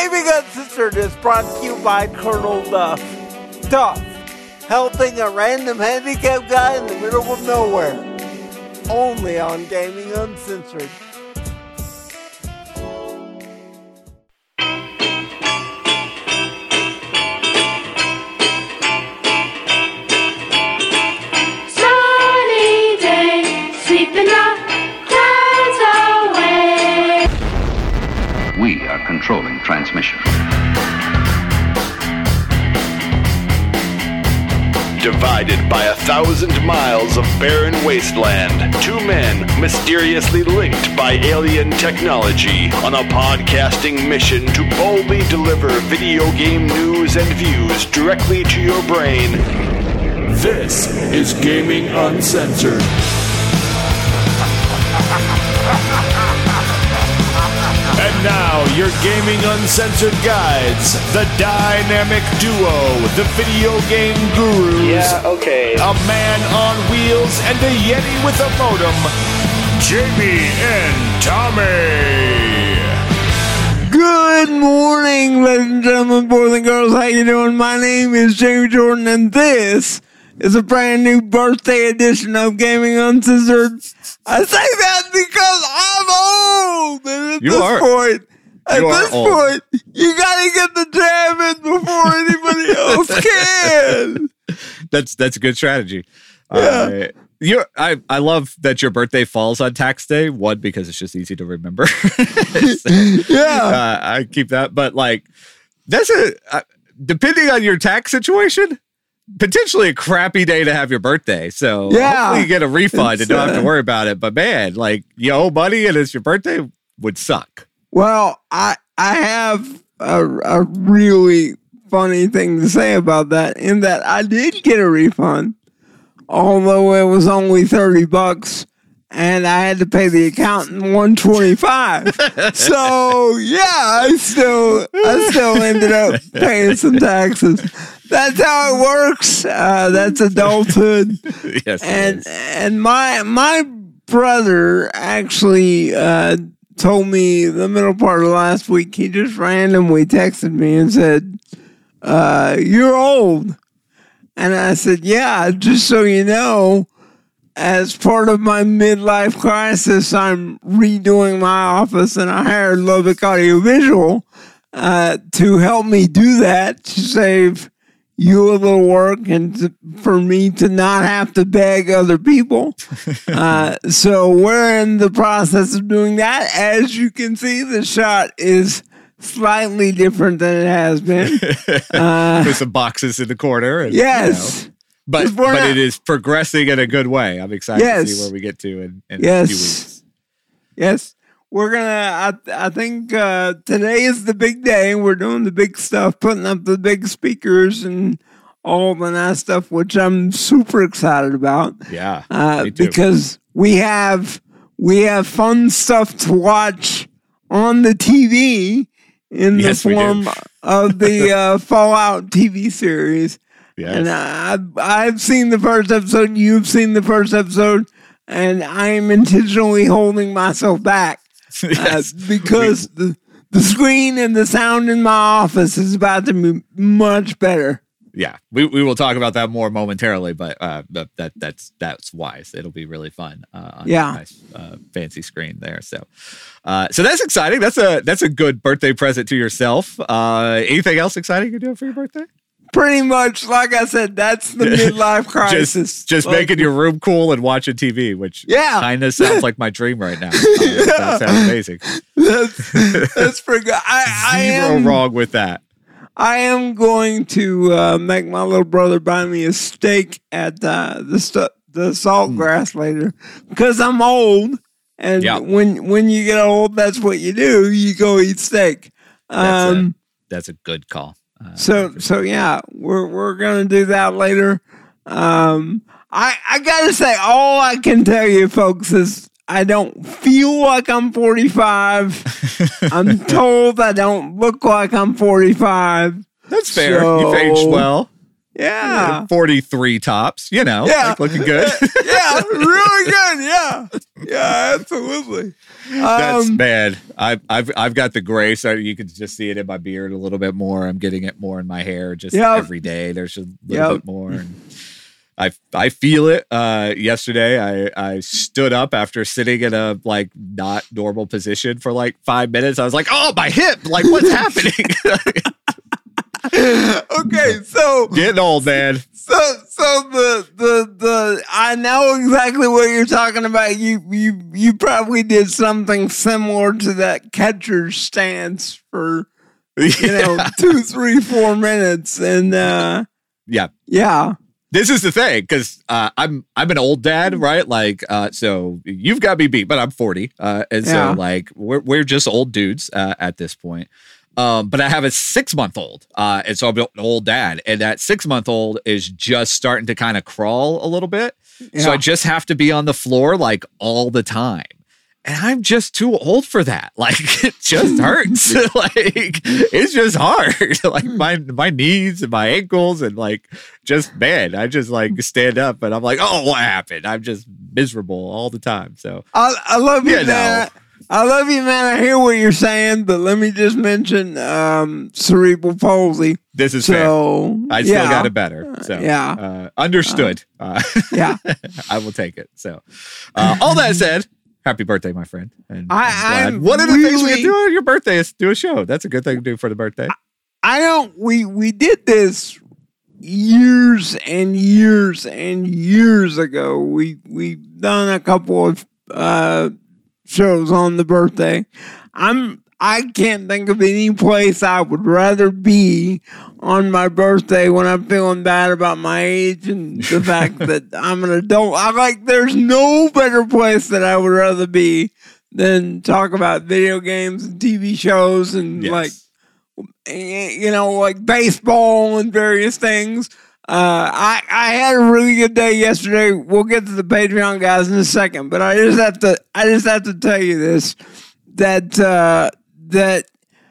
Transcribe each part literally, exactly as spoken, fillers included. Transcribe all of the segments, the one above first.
Gaming Uncensored is brought to you by Colonel Duff. Duff, helping a random handicapped guy in the middle of nowhere. Only on Gaming Uncensored. Sunny day, sweeping the clouds away. We are controlling transmission. Divided by a thousand miles of barren wasteland, two men mysteriously linked by alien technology on a podcasting mission to boldly deliver video game news and views directly to your brain. This is Gaming Uncensored. And now, your Gaming Uncensored guides, the dynamic duo, the video game gurus. Yeah, okay. A man on wheels and a Yeti with a modem, Jamie and Tommy. Good morning, ladies and gentlemen, boys and girls. How you doing? My name is Jamie Jordan, and this is a brand new birthday edition of Gaming Uncensored. I say that because I'm old, and at You this are. point, at You are this old. point, you gotta get the jam in before anybody else can. That's that's a good strategy. Yeah. Uh, you're, I I love that your birthday falls on tax day. One, because it's just easy to remember. So, Yeah. uh, I keep that, but like that's a uh, depending on your tax situation, potentially a crappy day to have your birthday. So Yeah. hopefully you get a refund It's, and don't have uh, to worry about it. But man, like you owe money and it's your birthday would suck. Well, I I have a, a really funny thing to say about that, in that I did get a refund, although it was only thirty bucks, and I had to pay the accountant one twenty-five. So yeah, I still I still ended up paying some taxes. That's how it works. Uh, that's adulthood. Yes, it And is. and my my brother actually uh, told me the middle part of last week. He just randomly texted me and said, uh, "You're old," and I said, "Yeah, just so you know, as part of my midlife crisis, I'm redoing my office, and I hired Lubbock Audiovisual uh, to help me do that, to save you a little work and to, for me to not have to beg other people." Uh, so we're in the process of doing that. As you can see, the shot is slightly different than it has been. Uh, With some boxes in the corner. And, yes. you know, but Just born but out- it is progressing in a good way. I'm excited to Yes. see where we get to in, in Yes. a few weeks. Yes. We're going to, I I think uh, today is the big day. We're doing the big stuff, putting up the big speakers and all the nice stuff, which I'm super excited about. Yeah, Uh, me too. because we have we have fun stuff to watch on the T V in the Yes, we do. form of the uh, Fallout T V series. Yes. And I've, I've seen the first episode. You've seen the first episode. And I am intentionally holding myself back Yes. uh, because the, the screen and the sound in my office is about to be much better. Yeah, we, we will talk about that more momentarily, but uh, that, that that's that's wise. It'll be really fun. Uh, on Yeah. a nice uh, fancy screen there. So, uh, so that's exciting. That's a that's a good birthday present to yourself. Uh, anything else exciting you're doing for your birthday? Pretty much, like I said, that's the midlife crisis. Just just Like, making your room cool and watching T V, which Yeah. kind of sounds like my dream right now. Uh, That sounds amazing. That's, that's pretty good. I, I Zero am wrong with that. I am going to uh, make my little brother buy me a steak at uh, the stu- the Saltgrass later, because I'm old, and Yeah. when when you get old, that's what you do. You go eat steak. That's Um, a that's a good call. Uh, so so yeah, we're we're gonna do that later. Um, I I gotta say, all I can tell you, folks, is I don't feel like I'm forty-five. I'm told I don't look like I'm forty-five. That's fair. So- You've aged well. Yeah. forty-three tops, you know, Yeah. like looking good. Yeah, really good. Yeah. Yeah, absolutely. That's Um, bad. I've I've I've got the gray, so you can just see it in my beard a little bit more. I'm getting it more in my hair just Yep. every day. There's a little Yep. bit more. And I I feel it. Uh, yesterday, I I stood up after sitting in a like not normal position for like five minutes. I was like, oh, my hip! Like, what's happening? okay, so Getting old, man. so so the the the I know exactly what you're talking about. You you you probably did something similar to that catcher's stance for you know two, three, four minutes, and uh, Yeah. yeah, This is the thing, because uh, I'm I'm an old dad, right? Like, uh, so you've got me beat, but I'm forty, uh, and so Yeah. like we're we're just old dudes uh, at this point. Um, but I have a six month old, uh, and so I'm an old dad, and that six month old is just starting to kind of crawl a little bit. So Yeah. I just have to be on the floor like all the time. And I'm just too old for that. Like, it just hurts. Like, it's just hard. Like my my knees and my ankles and like just man, I just like stand up and I'm like, oh, what happened? I'm just miserable all the time. So I, I love you, You man. know. I love you, man. I hear what you're saying, but let me just mention um, cerebral palsy. this is So fair. I still yeah. got it better. So Yeah. uh, understood. Uh, Yeah. I will take it. So uh, all that said, happy birthday, my friend. And I- I'm glad. I'm One of the things we really- can do on your birthday is do a show. That's a good thing to do for the birthday. I don't. We we did this years and years and years ago. We we done a couple of uh, shows on the birthday. I'm. I can't think of any place I would rather be on my birthday when I'm feeling bad about my age and the fact that I'm an adult. I like. There's no better place that I would rather be than talk about video games and T V shows and Yes. like. You know, like baseball and various things. Uh, I I had a really good day yesterday. We'll get to the Patreon guys in a second, but I just have to I just have to tell you this that uh, that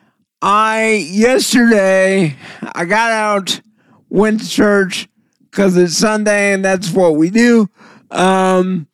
I yesterday I got out, went to church because it's Sunday and that's what we do. Um,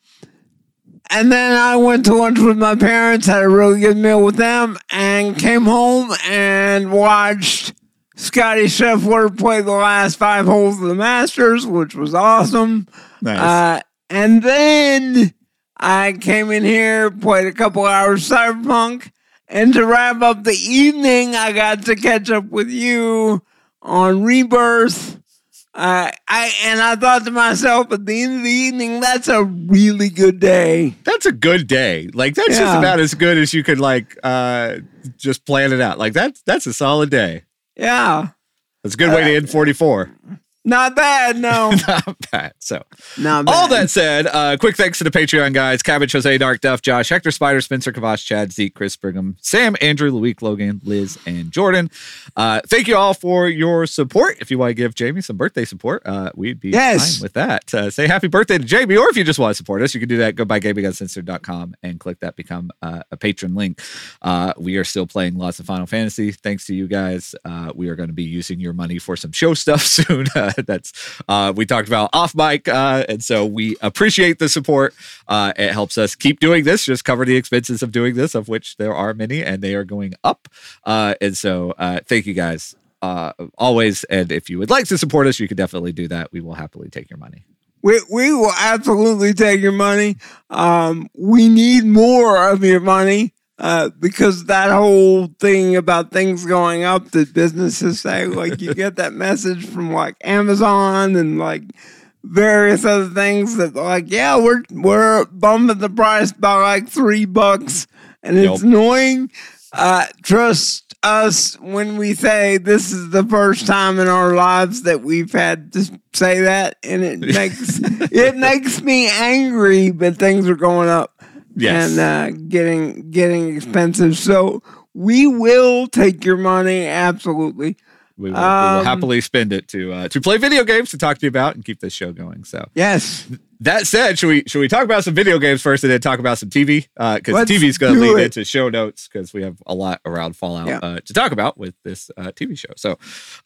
And then I went to lunch with my parents, had a really good meal with them, and came home and watched Scotty Scheffler play the last five holes of the Masters, which was awesome. Nice. Uh, and then I came in here, played a couple hours Cyberpunk, and to wrap up the evening, I got to catch up with you on Rebirth. Uh, I and I thought to myself at the end of the evening, that's a really good day. That's a good day. Like that's just Yeah. about as good as you could like uh just plan it out. Like that's that's a solid day. Yeah, That's a good way to end forty-four. not bad. No, Not bad. So not bad. all that said, uh, quick thanks to the Patreon guys: Cabbage, Jose, Dark Duff, Josh, Hector, Spider, Spencer, Kavash, Chad, Zeke, Chris, Brigham, Sam, Andrew, Luik, Logan, Liz, and Jordan. Uh, thank you all for your support. If you want to give Jamie some birthday support, uh, we'd be Yes. fine with that. Uh, say happy birthday to Jamie, or if you just want to support us, you can do that. Go by gaming uncensored dot com and click that become uh, a patron link. Uh, we are still playing lots of Final Fantasy. Thanks to you guys. Uh, we are going to be using your money for some show stuff soon. Uh, that's uh, we talked about off mic, uh, and so we appreciate the support. Uh, it helps us keep doing this, just cover the expenses of doing this, of which there are many, and they are going up. Uh, and so, uh, thank you guys uh, always. And if you would like to support us, you can definitely do that. We will happily take your money. We we will absolutely take your money. Um, we need more of your money uh, because that whole thing about things going up that businesses say, like you get that message from like Amazon and like various other things that like, yeah, we're we're bumping the price by like three bucks, and it's Yep. annoying. Uh, trust us when we say this is the first time in our lives that we've had to say that, and it makes it makes me angry. But things are going up Yes. and uh, getting getting expensive. So we will take your money, absolutely. We will, we will Um, happily spend it to uh, to play video games to talk to you about and keep this show going. So Yes, that said, should we should we talk about some video games first and then talk about some T V? Because Let's T V is going to do lead it. into show notes because we have a lot around Fallout Yeah. uh, to talk about with this uh, T V show. So,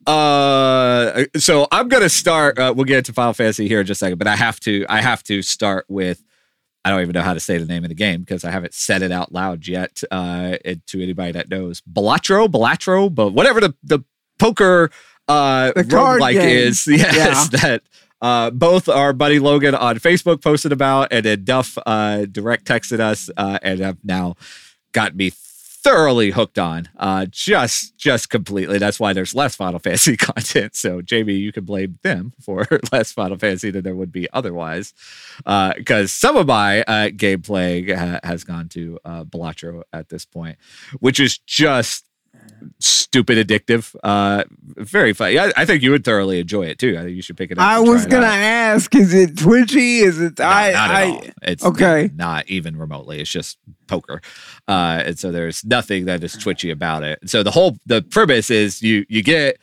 uh, so I'm going to start. Uh, we'll get into Final Fantasy here in just a second, but I have to I have to start with I don't even know how to say the name of the game because I haven't said it out loud yet uh, it, to anybody that knows. Balatro, Balatro, but whatever the, the poker uh, The card roguelike game. is, yes, Yeah. that uh, both our buddy Logan on Facebook posted about, and then Duff uh, direct texted us, uh, and have now got me thoroughly hooked on, uh, just just completely. That's why there's less Final Fantasy content. So, Jamie, you can blame them for less Final Fantasy than there would be otherwise, because uh, some of my uh, gameplay ha- has gone to uh, Balatro at this point, which is just stupid addictive. Uh, very fun. I, I think you would thoroughly enjoy it too. I think you should pick it up. I and try was it gonna out. ask, is it twitchy? Is it No, I not I at all. It's okay. not even remotely. It's just poker, uh, and so there's nothing that is twitchy about it. So the whole the premise is you you get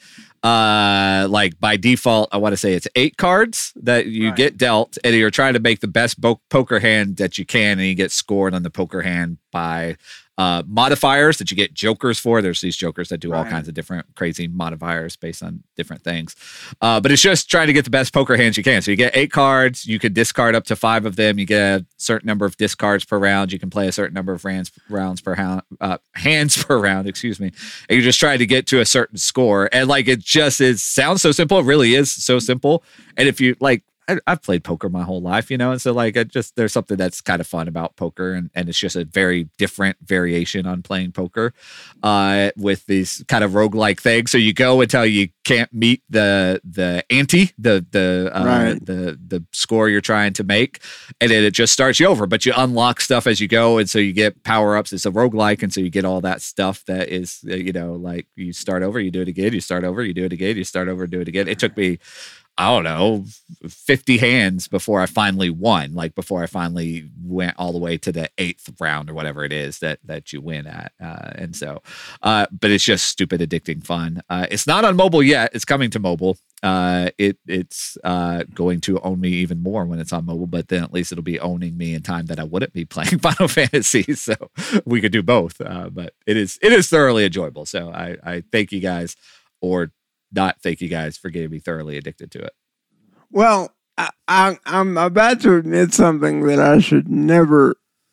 uh like by default, I want to say it's eight cards that you Right. get dealt, and you're trying to make the best bo- poker hand that you can, and you get scored on the poker hand by uh modifiers that you get jokers for. There's these jokers that do all Right. kinds of different crazy modifiers based on different things, uh but it's just trying to get the best poker hands you can. So you get eight cards, you could discard up to five of them, you get a certain number of discards per round, you can play a certain number of rounds rounds per round, uh, hands per round, excuse me, and you're just trying to get to a certain score. And like it just is sounds so simple. It really is so simple. And if you like, I, I've played poker my whole life, you know, and so like it just there's something that's kind of fun about poker, and, and it's just a very different variation on playing poker uh, with these kind of roguelike things. So you go until you can't meet the the ante, the the uh, Right. the the score you're trying to make, and then it just starts you over. But you unlock stuff as you go, and so you get power ups. It's a roguelike, and so you get all that stuff that is uh, you know like you start over, you do it again, you start over, you do it again, you start over, do it again. It took me, I don't know, fifty hands before I finally won, like before I finally went all the way to the eighth round or whatever it is that that you win at. Uh, and so, uh, but it's just stupid, addicting fun. Uh, it's not on mobile yet. It's coming to mobile. Uh, it It's uh, going to own me even more when it's on mobile, but then at least it'll be owning me in time that I wouldn't be playing Final Fantasy. So we could do both. Uh, but it is it is thoroughly enjoyable. So I, I thank you guys, or not thank you guys for getting me thoroughly addicted to it. Well, I, I, I'm about to admit something that I should never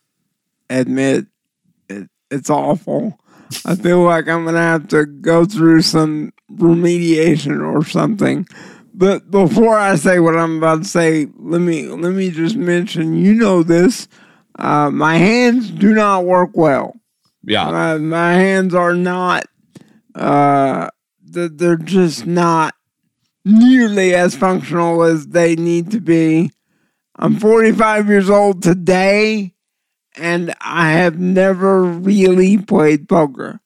admit. It, it's awful. I feel like I'm going to have to go through some remediation or something. But before I say what I'm about to say, let me let me just mention, you know this, uh, my hands do not work well. Yeah. My, my hands are not, uh, th- they're just not nearly as functional as they need to be. I'm forty-five years old today, and I have never really played poker.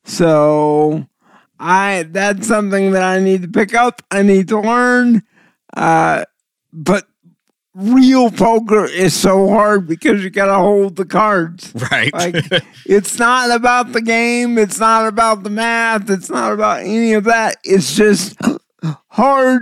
So I that's something that I need to pick up. I need to learn. Uh, but real poker is so hard because you gotta hold the cards. Right. Like, it's not about the game. It's not about the math. It's not about any of that. It's just hard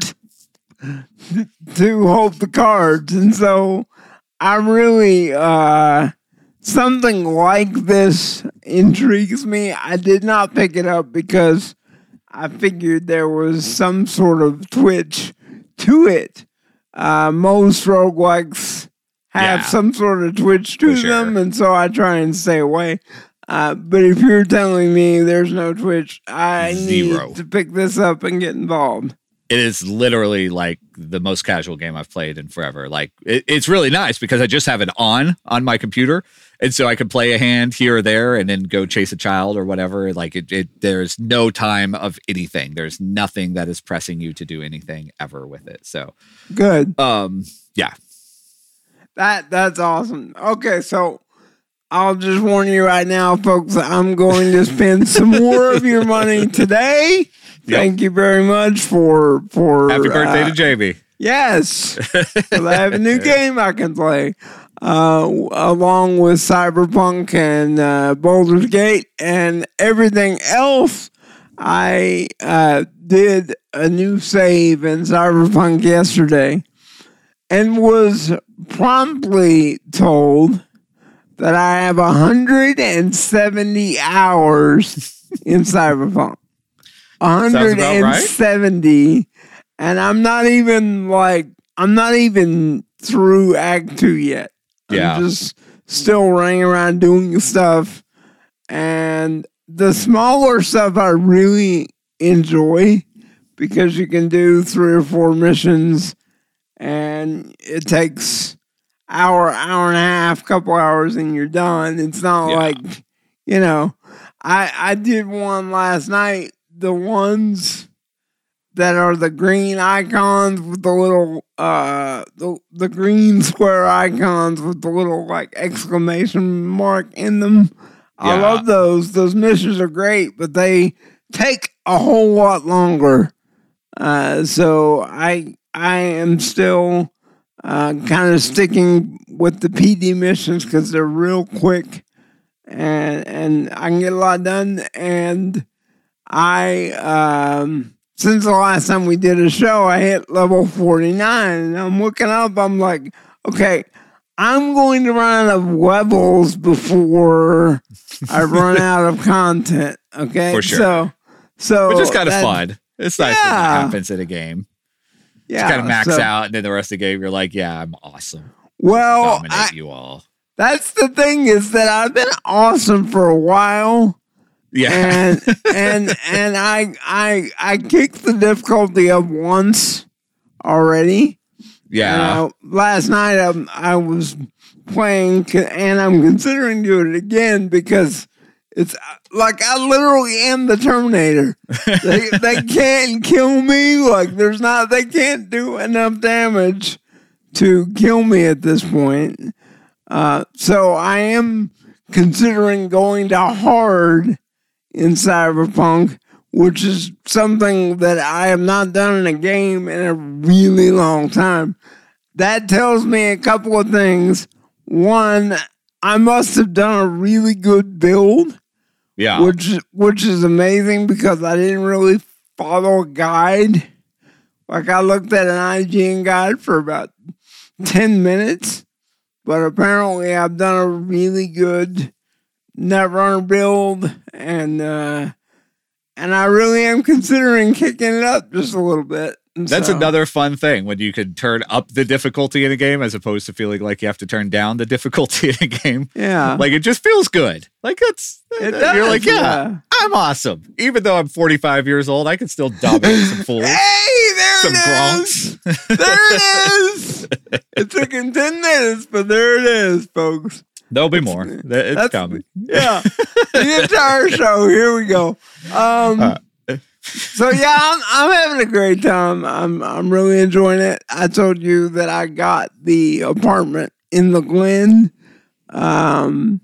to hold the cards. And so I really, uh, something like this intrigues me. I did not pick it up because I figured there was some sort of twitch to it. Uh, most roguelikes have Yeah. some sort of twitch to For sure. them, and so I try and stay away. Uh, but if you're telling me there's no twitch, I Zero. need to pick this up and get involved. It is literally like the most casual game I've played in forever. Like it, it's really nice because I just have it on on my computer, and so I can play a hand here or there, and then go chase a child or whatever. Like it, it there's no time of anything. There's nothing that is pressing you to do anything ever with it. So, Good. um, yeah, That that's awesome. Okay, so I'll just warn you right now, folks, I'm going to spend some more of your money today. Yep. Thank you very much for for happy birthday uh, to Jamie. Yes, 'cause I have a new game I can play, uh, along with Cyberpunk and uh, Baldur's Gate and everything else. I uh, did a new save in Cyberpunk yesterday and was promptly told that I have one hundred seventy hours in Cyberpunk. one hundred seventy, and I'm not even like I'm not even through Act Two yet. Yeah. I'm just still running around doing stuff. And the smaller stuff I really enjoy because you can do three or four missions and it takes hour, hour and a half, couple hours and you're done. It's not Yeah. like, you know, I I did one last night. The ones that are the green icons with the little uh the the green square icons with the little like exclamation mark in them. I Yeah. love those. Those missions are great, but they take a whole lot longer. Uh, so I I am still uh, kind of sticking with the P D missions because they're real quick and and I can get a lot done. And I um, since the last time we did a show, I hit level forty-nine, and I'm looking up. I'm like, okay, I'm going to run out of levels before I run out of content. Okay, For sure. So, so Which is kind of that- fun. It's nice when that Yeah. happens in a game. Yeah, Kind of max so- out, and then the rest of the game, you're like, yeah, I'm awesome. Well, Dominate I, you all. that's the thing is that I've been awesome for a while. Yeah. and and and I I I kicked the difficulty up once already. yeah. Uh, last night I, I was playing and I'm considering doing it again because it's like I literally am the Terminator. they they can't kill me. Like there's not they can't do enough damage to kill me at this point. Uh, so I am considering going to hard in Cyberpunk, which is something that I have not done in a game in a really long time. That tells me a couple of things. One, I must have done a really good build, yeah. which which is amazing because I didn't really follow a guide. Like I looked at an I G N guide for about ten minutes, but apparently I've done a really good Netrunner build, and uh, and I really am considering kicking it up just a little bit. And That's so- another fun thing when you can turn up the difficulty in a game as opposed to feeling like you have to turn down the difficulty in a game. Yeah, Like it just feels good. Like it's It you're does, like, yeah, yeah. I'm awesome. Even though I'm forty-five years old, I can still dominate some fools. hey, there Some it is. There it is. It took him ten minutes, but there it is, folks. There'll be more. It's That's- coming. Yeah, the entire show. Here we go. Um, Uh, so yeah, I'm I'm having a great time. I'm I'm really enjoying it. I told you that I got the apartment in the Glen. Um,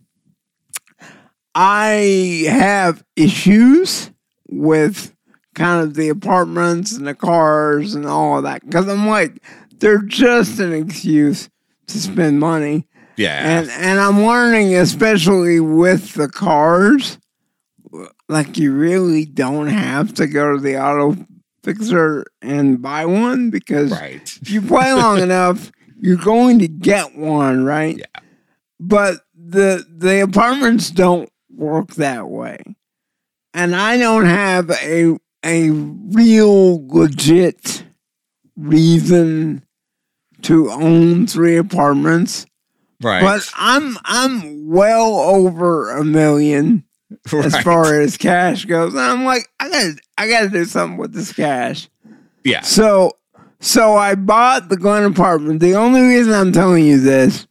I have issues with kind of the apartments and the cars and all of that because I'm like, they're just an excuse to spend money. Yeah. And and I'm learning, especially with the cars, like you really don't have to go to the auto fixer and buy one because right. if you play long enough, you're going to get one, right? Yeah. But the the apartments don't work that way. And I don't have a a real legit reason to own three apartments. Right. But I'm I'm well over a million as Right. far as cash goes. And I'm like, I gotta I gotta do something with this cash. Yeah. So so I bought the Glen apartment. The only reason I'm telling you this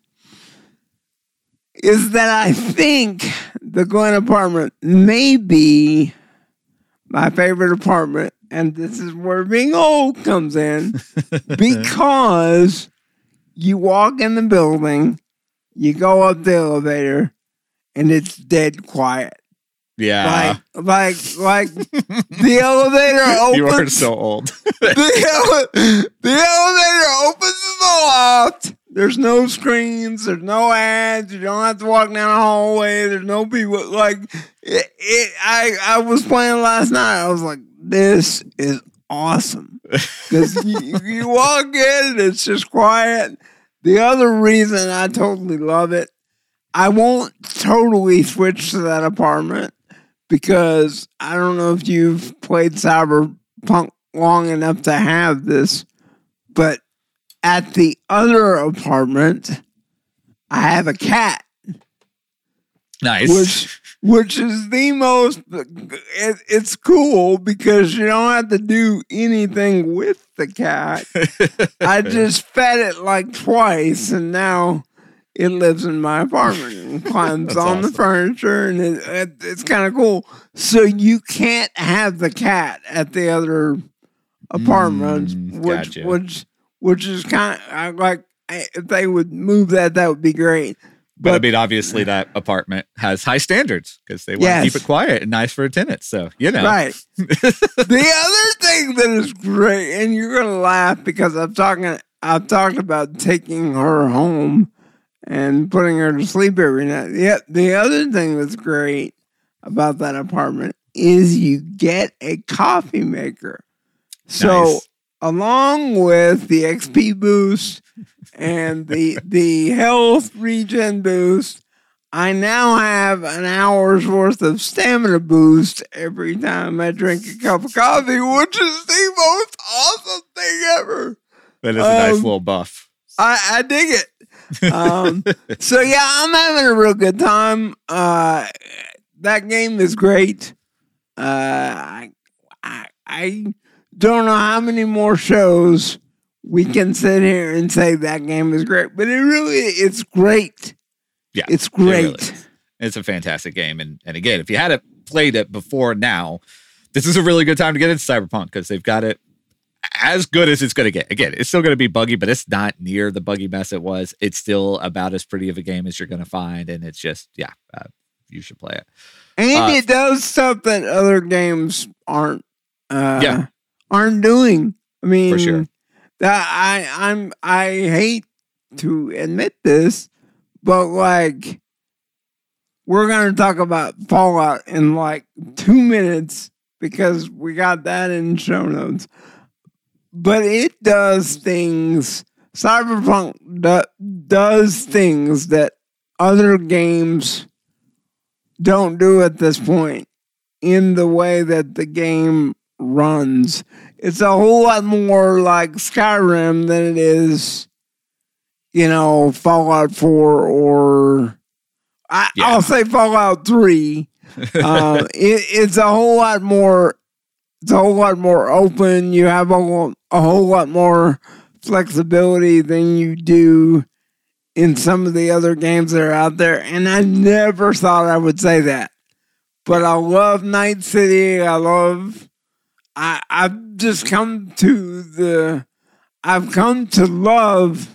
is that I think the Glen apartment may be my favorite apartment, and this is where being old comes in, because you walk in the building, you go up the elevator, and it's dead quiet. Yeah. Like, like, like the elevator opens. You are so old. the, ele- the elevator opens in the loft. There's no screens. There's no ads. You don't have to walk down a hallway. There's no people. Like it, it, I, I was playing last night. I was like, this is awesome because you, you walk in and it's just quiet. The other reason I totally love it, I won't totally switch to that apartment because I don't know if you've played Cyberpunk long enough to have this, but at the other apartment, I have a cat. Nice. Which, which is the most, it, it's cool because you don't have to do anything with the cat. I just fed it like twice and now it lives in my apartment and climbs on awesome. the furniture and it, it, it's kind of cool. So you can't have the cat at the other apartments, Mm, which, gotcha. which, which is kind of like, if they would move that, that would be great. But, I mean, obviously, that apartment has high standards because they want Yes. to keep it quiet and nice for a tenant. So, you know. Right. The other thing that is great, and you're gonna laugh because I'm talking I've talked about taking her home and putting her to sleep every night. Yeah, the other thing that's great about that apartment is you get a coffee maker. So Nice. along with the X P boost and the the health regen boost, I now have an hour's worth of stamina boost every time I drink a cup of coffee, which is the most awesome thing ever. That is a nice Um, little buff. I, I dig it. Um, so yeah, I'm having a real good time. Uh, that game is great. Uh, I, I I don't know how many more shows we can sit here and say that game is great, but it really it's great. Yeah. It's it really great. is. It's a fantastic game. And, and again, if you hadn't played it before now, this is a really good time to get into Cyberpunk because they've got it as good as it's going to get. Again, it's still going to be buggy, but it's not near the buggy mess it was. It's still about as pretty of a game as you're going to find. And it's just, yeah, uh, you should play it. And Uh, it does stuff that other games aren't uh Yeah. aren't doing. I mean For sure. that I I'm I hate to admit this, but like we're gonna talk about Fallout in like two minutes because we got that in show notes. But it does things Cyberpunk do, does things that other games don't do at this point in the way that the game runs. It's a whole lot more like Skyrim than it is, you know, Fallout four or I, Yeah. I'll say Fallout three. uh, it, it's a whole lot more. It's a whole lot more open. You have a, whole- a whole lot more flexibility than you do in some of the other games that are out there. And I never thought I would say that. But I love Night City. I love I I've just come to the I've come to love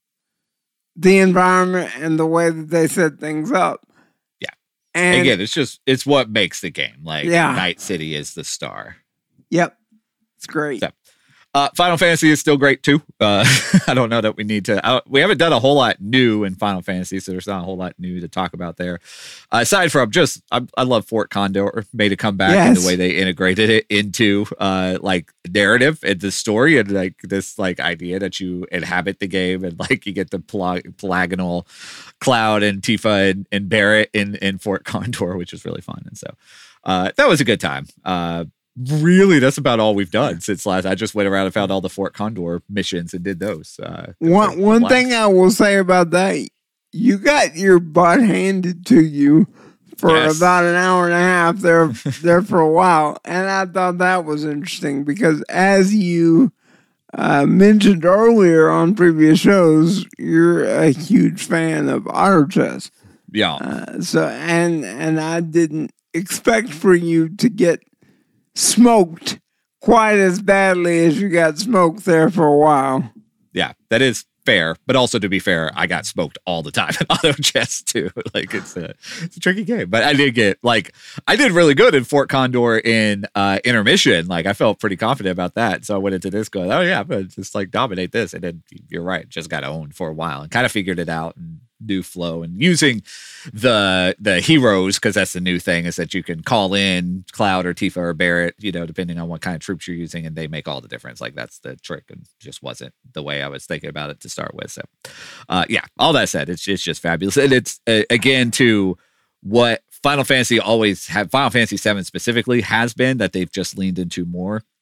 the environment and the way that they set things up. Yeah. And Again, it's just, it's what makes the game. Like, Yeah. Night City is the star. yep. It's great. So, Uh, Final Fantasy is still great too. Uh, I don't know that we need to. Uh, we haven't done a whole lot new in Final Fantasy, so there's not a whole lot new to talk about there. Uh, aside from just, I, I love Fort Condor made a comeback in Yes. the way they integrated it into uh, like narrative and the story and like this like idea that you inhabit the game and like you get the plag- Pelagonal Cloud and Tifa and, and Barrett in in Fort Condor, which is really fun. And so uh, that was a good time. Uh, Really, that's about all we've done since last. I just went around and found all the Fort Condor missions and did those. Uh, it was One a one blast. thing I will say about that, you got your butt handed to you for Yes. about an hour and a half there there for a while, and I thought that was interesting because as you uh, mentioned earlier on previous shows, you're a huge fan of Auto Chess. Yeah, Uh, so and and I didn't expect for you to get smoked quite as badly as you got smoked there for a while. yeah, that is fair. But also, to be fair, I got smoked all the time in Auto Chess too. Like it's a, it's a tricky game. But I did get like I did really good in Fort Condor in uh, intermission. Like I felt pretty confident about that. So I went into this going, oh yeah, I'm gonna just like dominate this. And then you're right, just got owned for a while and kind of figured it out and new flow and using the the heroes because that's the new thing is that you can call in Cloud or Tifa or Barrett, you know, depending on what kind of troops you're using, and they make all the difference. Like that's the trick, and just wasn't the way I was thinking about it to start with. So, uh, yeah, all that said, it's it's just fabulous, and it's uh, again to what Final Fantasy always have. Final Fantasy seven specifically has been that they've just leaned into more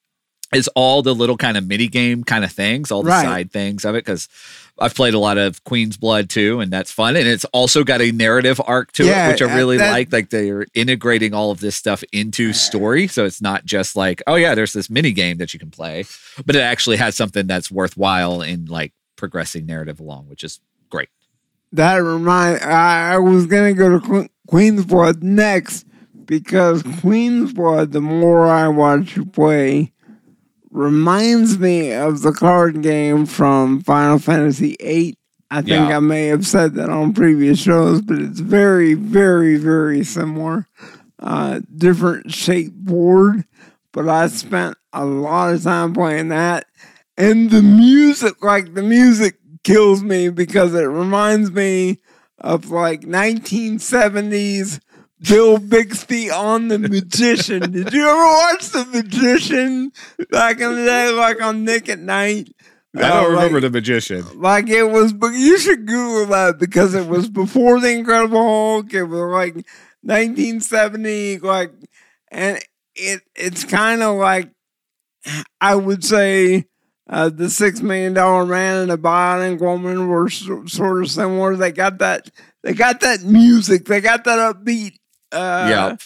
is all the little kind of mini game kind of things, all the Right. side things of it. Because I've played a lot of Queen's Blood too, and that's fun. And it's also got a narrative arc to Yeah, it, which I uh, really that- like. Like they're integrating all of this stuff into story, so it's not just like, oh yeah, there's this mini game that you can play, but it actually has something that's worthwhile in like progressing narrative along, which is great. That remind I, I was gonna go to Que- Queen's Blood next because Queen's Blood, the more I watch you play, reminds me of the card game from Final Fantasy eight. I think Yeah. I may have said that on previous shows, but it's very, very, very similar. Uh, different shaped board, but I spent a lot of time playing that. And the music, like the music kills me because it reminds me of like nineteen seventies Bill Bixby on The Magician. Did you ever watch The Magician back in the day, like on Nick at Night? I don't Uh, remember like, the magician. like it was, but you should Google that because it was before The Incredible Hulk. It was like nineteen seventy, like, and it it's kind of like, I would say, uh, the Six Million Dollar Man and the Bionic Woman were so, sort of similar. They got that, they got that music, they got that upbeat, uh, Yep.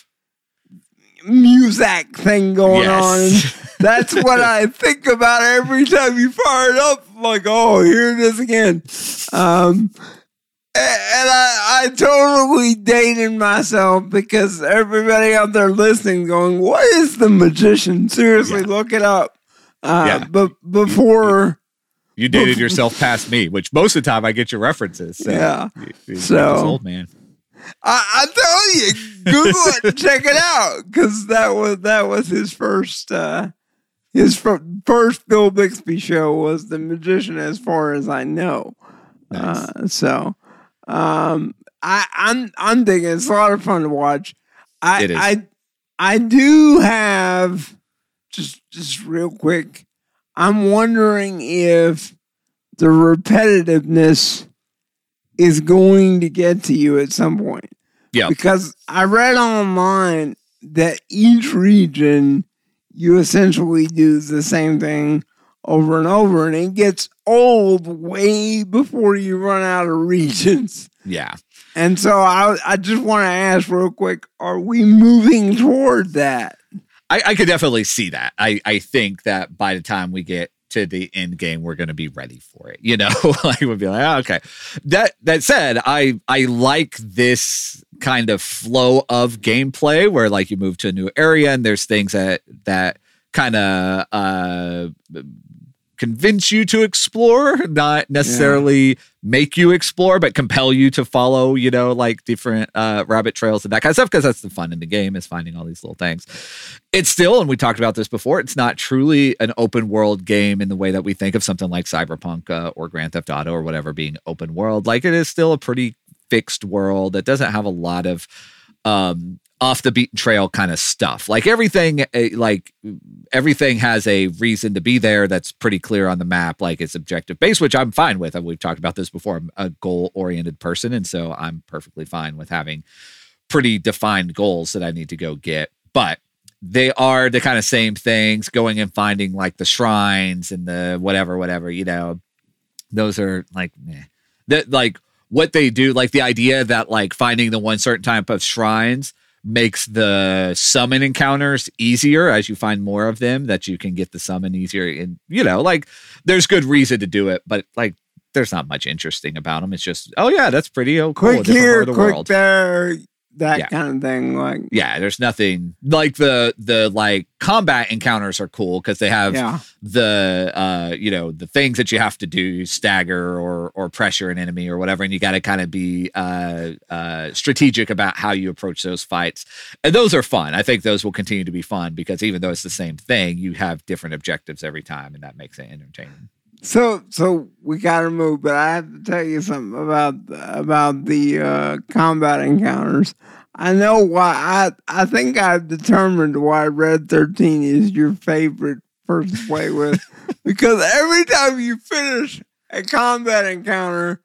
music thing going Yes. on. And that's what I think about every time you fire it up. Like, oh, here it is again. Um, a- and I, I totally dated myself because everybody out there listening going, what is The Magician? Seriously, Yeah. look it up. Uh, Yeah. But before, You dated yourself past me, which most of the time I get your references. So Yeah. you- you- So- you're this old man. I, I tell you, Google it and check it out because that was that was his first uh, his fir- first Bill Bixby show was The Magician, as far as I know. Nice. Uh, so um, I, I'm I'm digging. It's a lot of fun to watch. I It is. I I do have just just real quick. I'm wondering if the repetitiveness is going to get to you at some point. Yeah. Because I read online that each region you essentially do the same thing over and over, and it gets old way before you run out of regions. Yeah. And so I I just want to ask real quick, are we moving toward that? I, I could definitely see that. I, I think that by the time we get to the end game, we're going to be ready for it. You know, like we'll be like, oh, okay. That that said, I I like this kind of flow of gameplay where like you move to a new area and there's things that that kind of uh, convince you to explore, not necessarily make you explore, but compel you to follow, you know, like different uh, rabbit trails and that kind of stuff, because that's the fun in the game is finding all these little things. It's still, and we talked about this before, it's not truly an open world game in the way that we think of something like Cyberpunk uh, or Grand Theft Auto or whatever being open world. Like it is still a pretty fixed world. It doesn't have a lot of um, off the beaten trail kind of stuff. Like everything, eh, like everything has a reason to be there that's pretty clear on the map. Like it's objective based, which I'm fine with. And we've talked about this before. I'm a goal oriented person. And so I'm perfectly fine with having pretty defined goals that I need to go get. But they are the kind of same things, going and finding like the shrines and the whatever, whatever, you know, those are like, meh. That like what they do, like the idea that like finding the one certain type of shrines makes the summon encounters easier as you find more of them, that you can get the summon easier. And, you know, like there's good reason to do it, but like there's not much interesting about them. It's just, oh yeah, that's pretty oh, cool. Quick different here, part of the quick world. there, that Yeah. kind of thing. Like, Yeah, there's nothing like the the like combat encounters are cool because they have yeah, the uh you know the things that you have to do, stagger or or pressure an enemy or whatever, and you got to kind of be uh uh strategic about how you approach those fights, and those are fun. I think those will continue to be fun because even though it's the same thing, you have different objectives every time, and that makes it entertaining. So, so we gotta move, but I have to tell you something about about the uh, combat encounters. I know why. I I think I've determined why Red thirteen is your favorite person to play with, because every time you finish a combat encounter,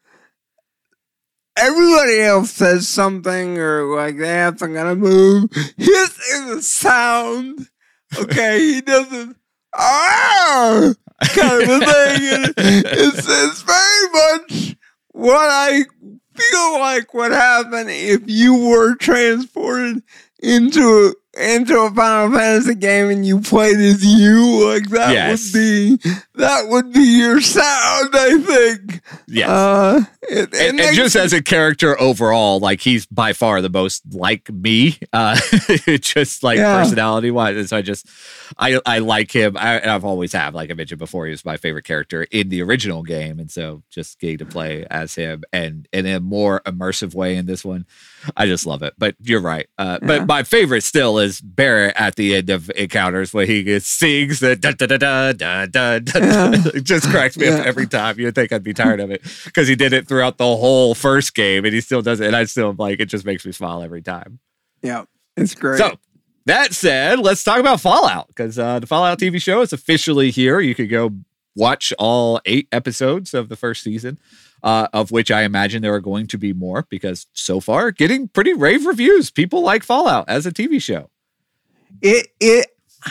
everybody else says something or like they have some kind of move. His is a sound. Okay, he doesn't. ah, kind of a thing. And it's, it's very much what I feel like would happen if you were transported into into a Final Fantasy game and you played as you. Like that Yes. would be that would be your sound, I think. Yes. Uh, it, it and, and makes- just as a character overall, like he's by far the most like me, uh, just like Yeah. personality wise. And so I just, I, I like him. I, I've always have, like I mentioned before, he was my favorite character in the original game. And so just getting to play as him and, and in a more immersive way in this one, I just love it. But you're right. Uh, Yeah. But my favorite still is Barrett at the end of Encounters when he gets, sings the da da da da da da da. Yeah. It just cracks me Yeah. up every time. You'd think I'd be tired of it because he did it throughout the whole first game and he still does it. And I still like it, just makes me smile every time. yeah, it's great. So that said, let's talk about Fallout because uh, the Fallout T V show is officially here. You could go watch all eight episodes of the first season, uh, of which I imagine there are going to be more because so far getting pretty rave reviews. People like Fallout as a T V show. It it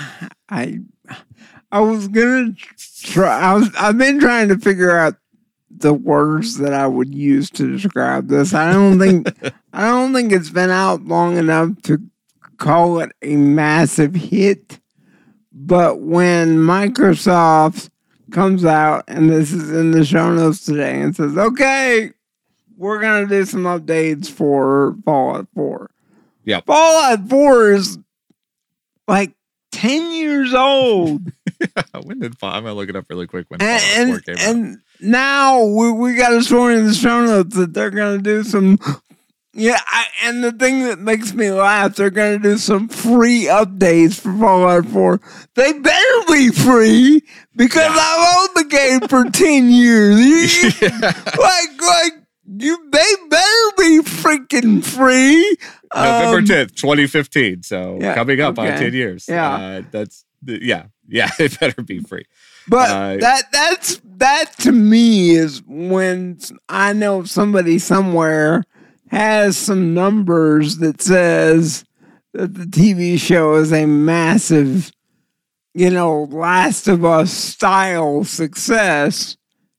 I I was gonna try. I was I've been trying to figure out the words that I would use to describe this. I don't think I don't think it's been out long enough to call it a massive hit. But when Microsoft comes out, and this is in the show notes today, and says, "Okay, we're gonna do some updates for Fallout four." Yep. Fallout four is like ten years old. When did Fallout? I'm gonna look it up really quick. When and Fallout four and, came out. and now we, we got a story in the show notes that they're going to do some. Yeah, I, and the thing that makes me laugh, they're going to do some free updates for Fallout four. They better be free because Yeah. I've owned the game for ten years. You- you- Like, like, you, they better be freaking free. November Um, tenth, twenty fifteen. So yeah, coming up on okay. ten years. Yeah. Uh, that's yeah, yeah. It better be free. But Uh, that that's that to me is when I know somebody somewhere has some numbers that says that the T V show is a massive, you know, Last of Us style success,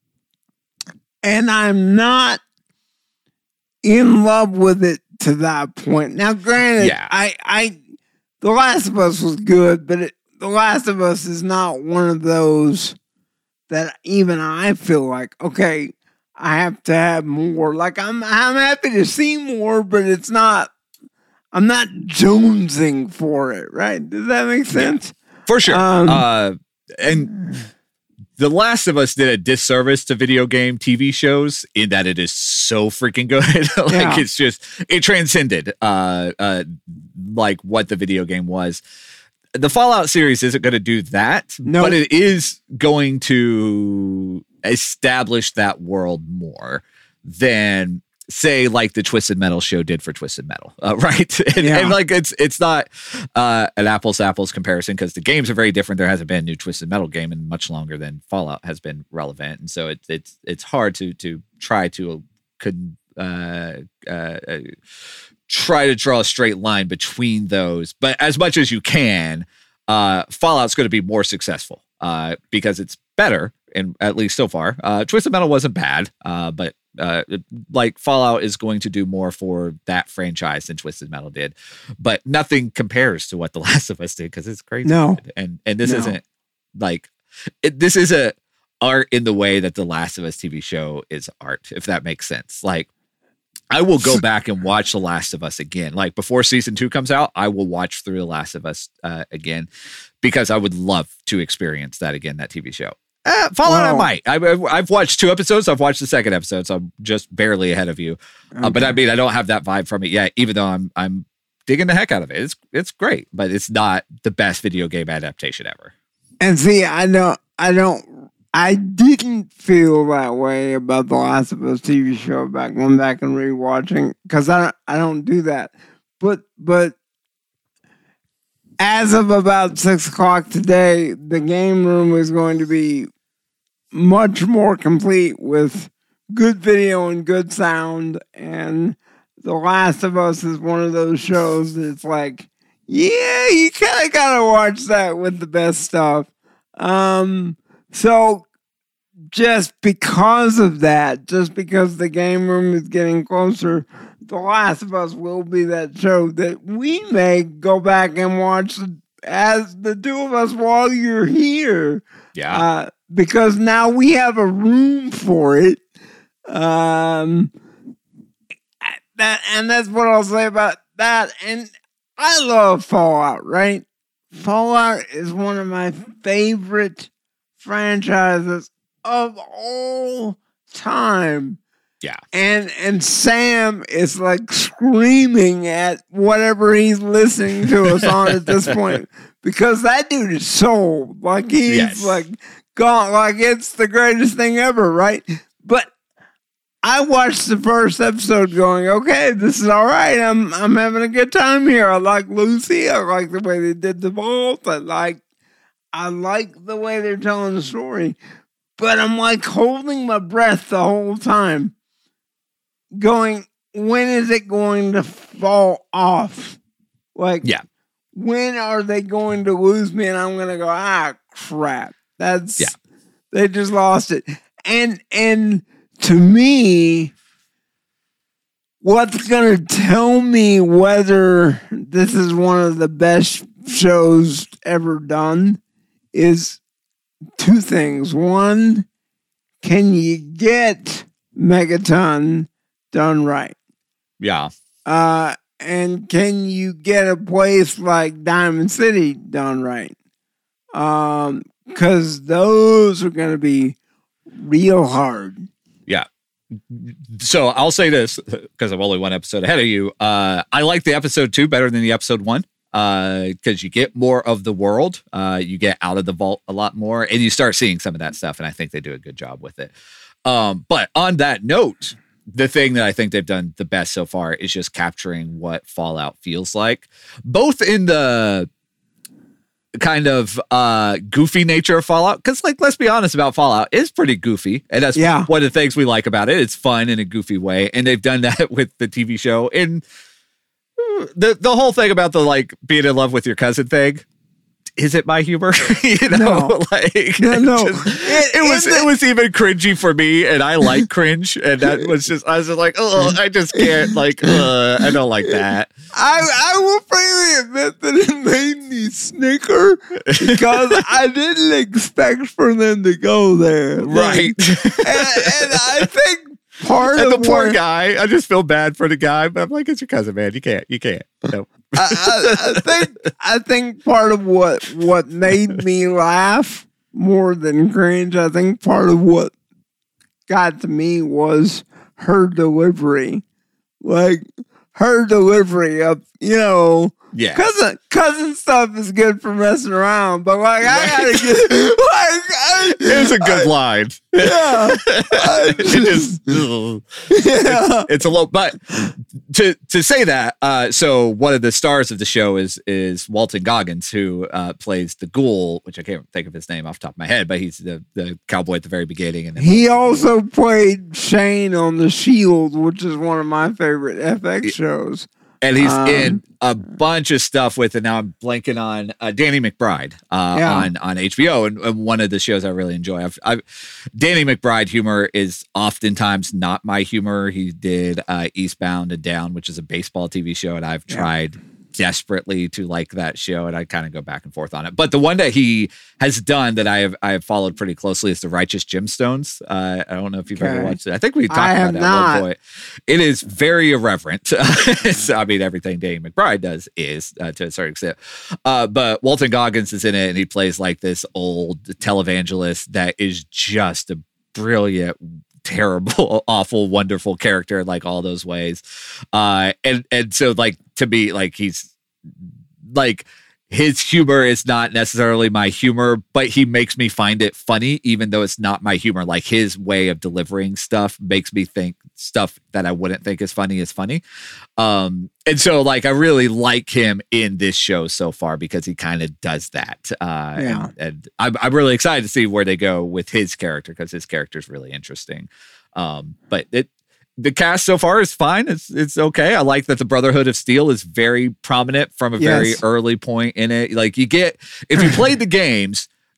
and I'm not in love with it to that point. Now, granted, Yeah. I I The Last of Us was good, but it, The Last of Us is not one of those that even I feel like, okay, I have to have more. Like I'm I'm happy to see more, but it's not I'm not jonesing for it, right? Does that make sense? For sure. Um, uh, and The Last of Us did a disservice to video game T V shows in that it is so freaking good. like Yeah. it's just, it transcended uh, uh, like what the video game was. The Fallout series isn't going to do that, No. but it is going to establish that world more than say like the Twisted Metal show did for Twisted Metal, uh, right? And, Yeah. and like it's it's not uh, an apples to apples comparison because the games are very different. There hasn't been a new Twisted Metal game in much longer than Fallout has been relevant, and so it's it's it's hard to to try to could uh, uh, uh, try to draw a straight line between those. But as much as you can, uh, Fallout's going to be more successful uh, because it's better, and at least so far. Uh, Twisted Metal wasn't bad, uh, but uh, it- like Fallout is going to do more for that franchise than Twisted Metal did. But nothing compares to what The Last of Us did because it's crazy. No. good. and and this No. isn't like it, this is a art in the way that The Last of Us T V show is art, if that makes sense. Like. I will go back and watch The Last of Us again. Like before season two comes out, I will watch through The Last of Us uh, again because I would love to experience that again, that T V show. Uh, Fallout, I Wow. might. I, I've- I've watched two episodes. I've watched the second episode, so I'm just barely ahead of you. Uh, but I mean, I don't have that vibe from it yet, even though I'm I'm digging the heck out of it. It's it's great, but it's not the best video game adaptation ever. And see, I don't, I don't, I didn't feel that way about The Last of Us T V show back going back and rewatching because I don't, I don't do that. But, but as of about six o'clock today, the game room is going to be much more complete with good video and good sound. And The Last of Us is one of those shows that's like, yeah, you kind of gotta watch that with the best stuff. Um, so just because of that, just because the game room is getting closer, The Last of Us will be that show that we may go back and watch as the two of us while you're here. Yeah. Uh, because now we have a room for it. Um, that and that's what I'll say about that. And I love Fallout, right? Fallout is one of my favorite franchises of all time. Yeah. And and Sam is like screaming at whatever he's listening to us on at this point, because that dude is sold. Like he's Yes. like gone, like it's the greatest thing ever, right? But I watched the first episode going, okay, this is all right. I'm I'm having a good time here. I like Lucy. I like the way they did the vault. I like I like the way they're telling the story. But I'm like holding my breath the whole time, going, when is it going to fall off? Like, Yeah. when are they going to lose me? And I'm going to go, ah, crap. That's, Yeah. they just lost it. And, and to me, what's going to tell me whether this is one of the best shows ever done is two things. One, can you get Megaton done right? Yeah. Uh, and can you get a place like Diamond City done right? Um, because those are going to be real hard. Yeah. So I'll say this because I'm only one episode ahead of you. Uh, I like the episode two better than the episode one. Because uh, you get more of the world, uh, you get out of the vault a lot more, and you start seeing some of that stuff. And I think they do a good job with it. Um, but on that note, the thing that I think they've done the best so far is just capturing what Fallout feels like, both in the kind of uh, goofy nature of Fallout. Because, like, let's be honest about Fallout, it's pretty goofy, and that's Yeah. one of the things we like about it. It's fun in a goofy way, and they've done that with the T V show in. The the whole thing about the like being in love with your cousin thing, is it my humor? you know, No. like No, no. just- It- it, was and the- it was even cringy for me, and I like cringe, and that was just I was just like, oh, I just can't like, uh, I don't like that. I I will freely admit that it made me snicker because I didn't expect for them to go there. Like, Right. and, and I think part And the of poor what, guy, I just feel bad for the guy, but I'm like, it's your cousin, man. You can't, you can't. No. I, I, I think I think part of what what made me laugh more than cringe, I think part of what got to me was her delivery. Like her delivery of, you know, Yeah. cousin cousin stuff is good for messing around, but like I gotta get like I, It's a good line. yeah. I it just, ugh. yeah. It's a low, but to to say that, uh, so one of the stars of the show is is Walton Goggins, who uh, plays the ghoul, which I can't think of his name off the top of my head, but he's the the cowboy at the very beginning. And then He also played Shane on The Shield, which is one of my favorite F X shows. and he's Um, in a bunch of stuff with, and now I'm blanking on uh, Danny McBride uh, Yeah. on on H B O, and, and one of the shows I really enjoy. I've, I've Danny McBride humor is oftentimes not my humor. He did uh, Eastbound and Down, which is a baseball T V show, and I've Yeah. tried desperately to like that show, and I kind of go back and forth on it. But the one that he has done that I have I have followed pretty closely is The Righteous Gemstones. Uh, I don't know if you've ever Okay. watched it. I think we talked I about have that not. at one point. It is very irreverent. So, I mean, everything Danny McBride does is uh, to a certain extent. Uh, but Walton Goggins is in it, and he plays like this old televangelist that is just a brilliant, terrible, awful, wonderful character in like all those ways. Uh, and and so like to me, like he's like his humor is not necessarily my humor, but he makes me find it funny, even though it's not my humor. Like his way of delivering stuff makes me think stuff that I wouldn't think is funny is funny. Um, and so like, I really like him in this show so far because he kind of does that. Uh, Yeah. and, and I'm, I'm really excited to see where they go with his character, because his character is really interesting. Um, but it, the cast so far is fine. It's it's okay. I like that the Brotherhood of Steel is very prominent from a very Yes. early point in it. Like you get, if you played the games,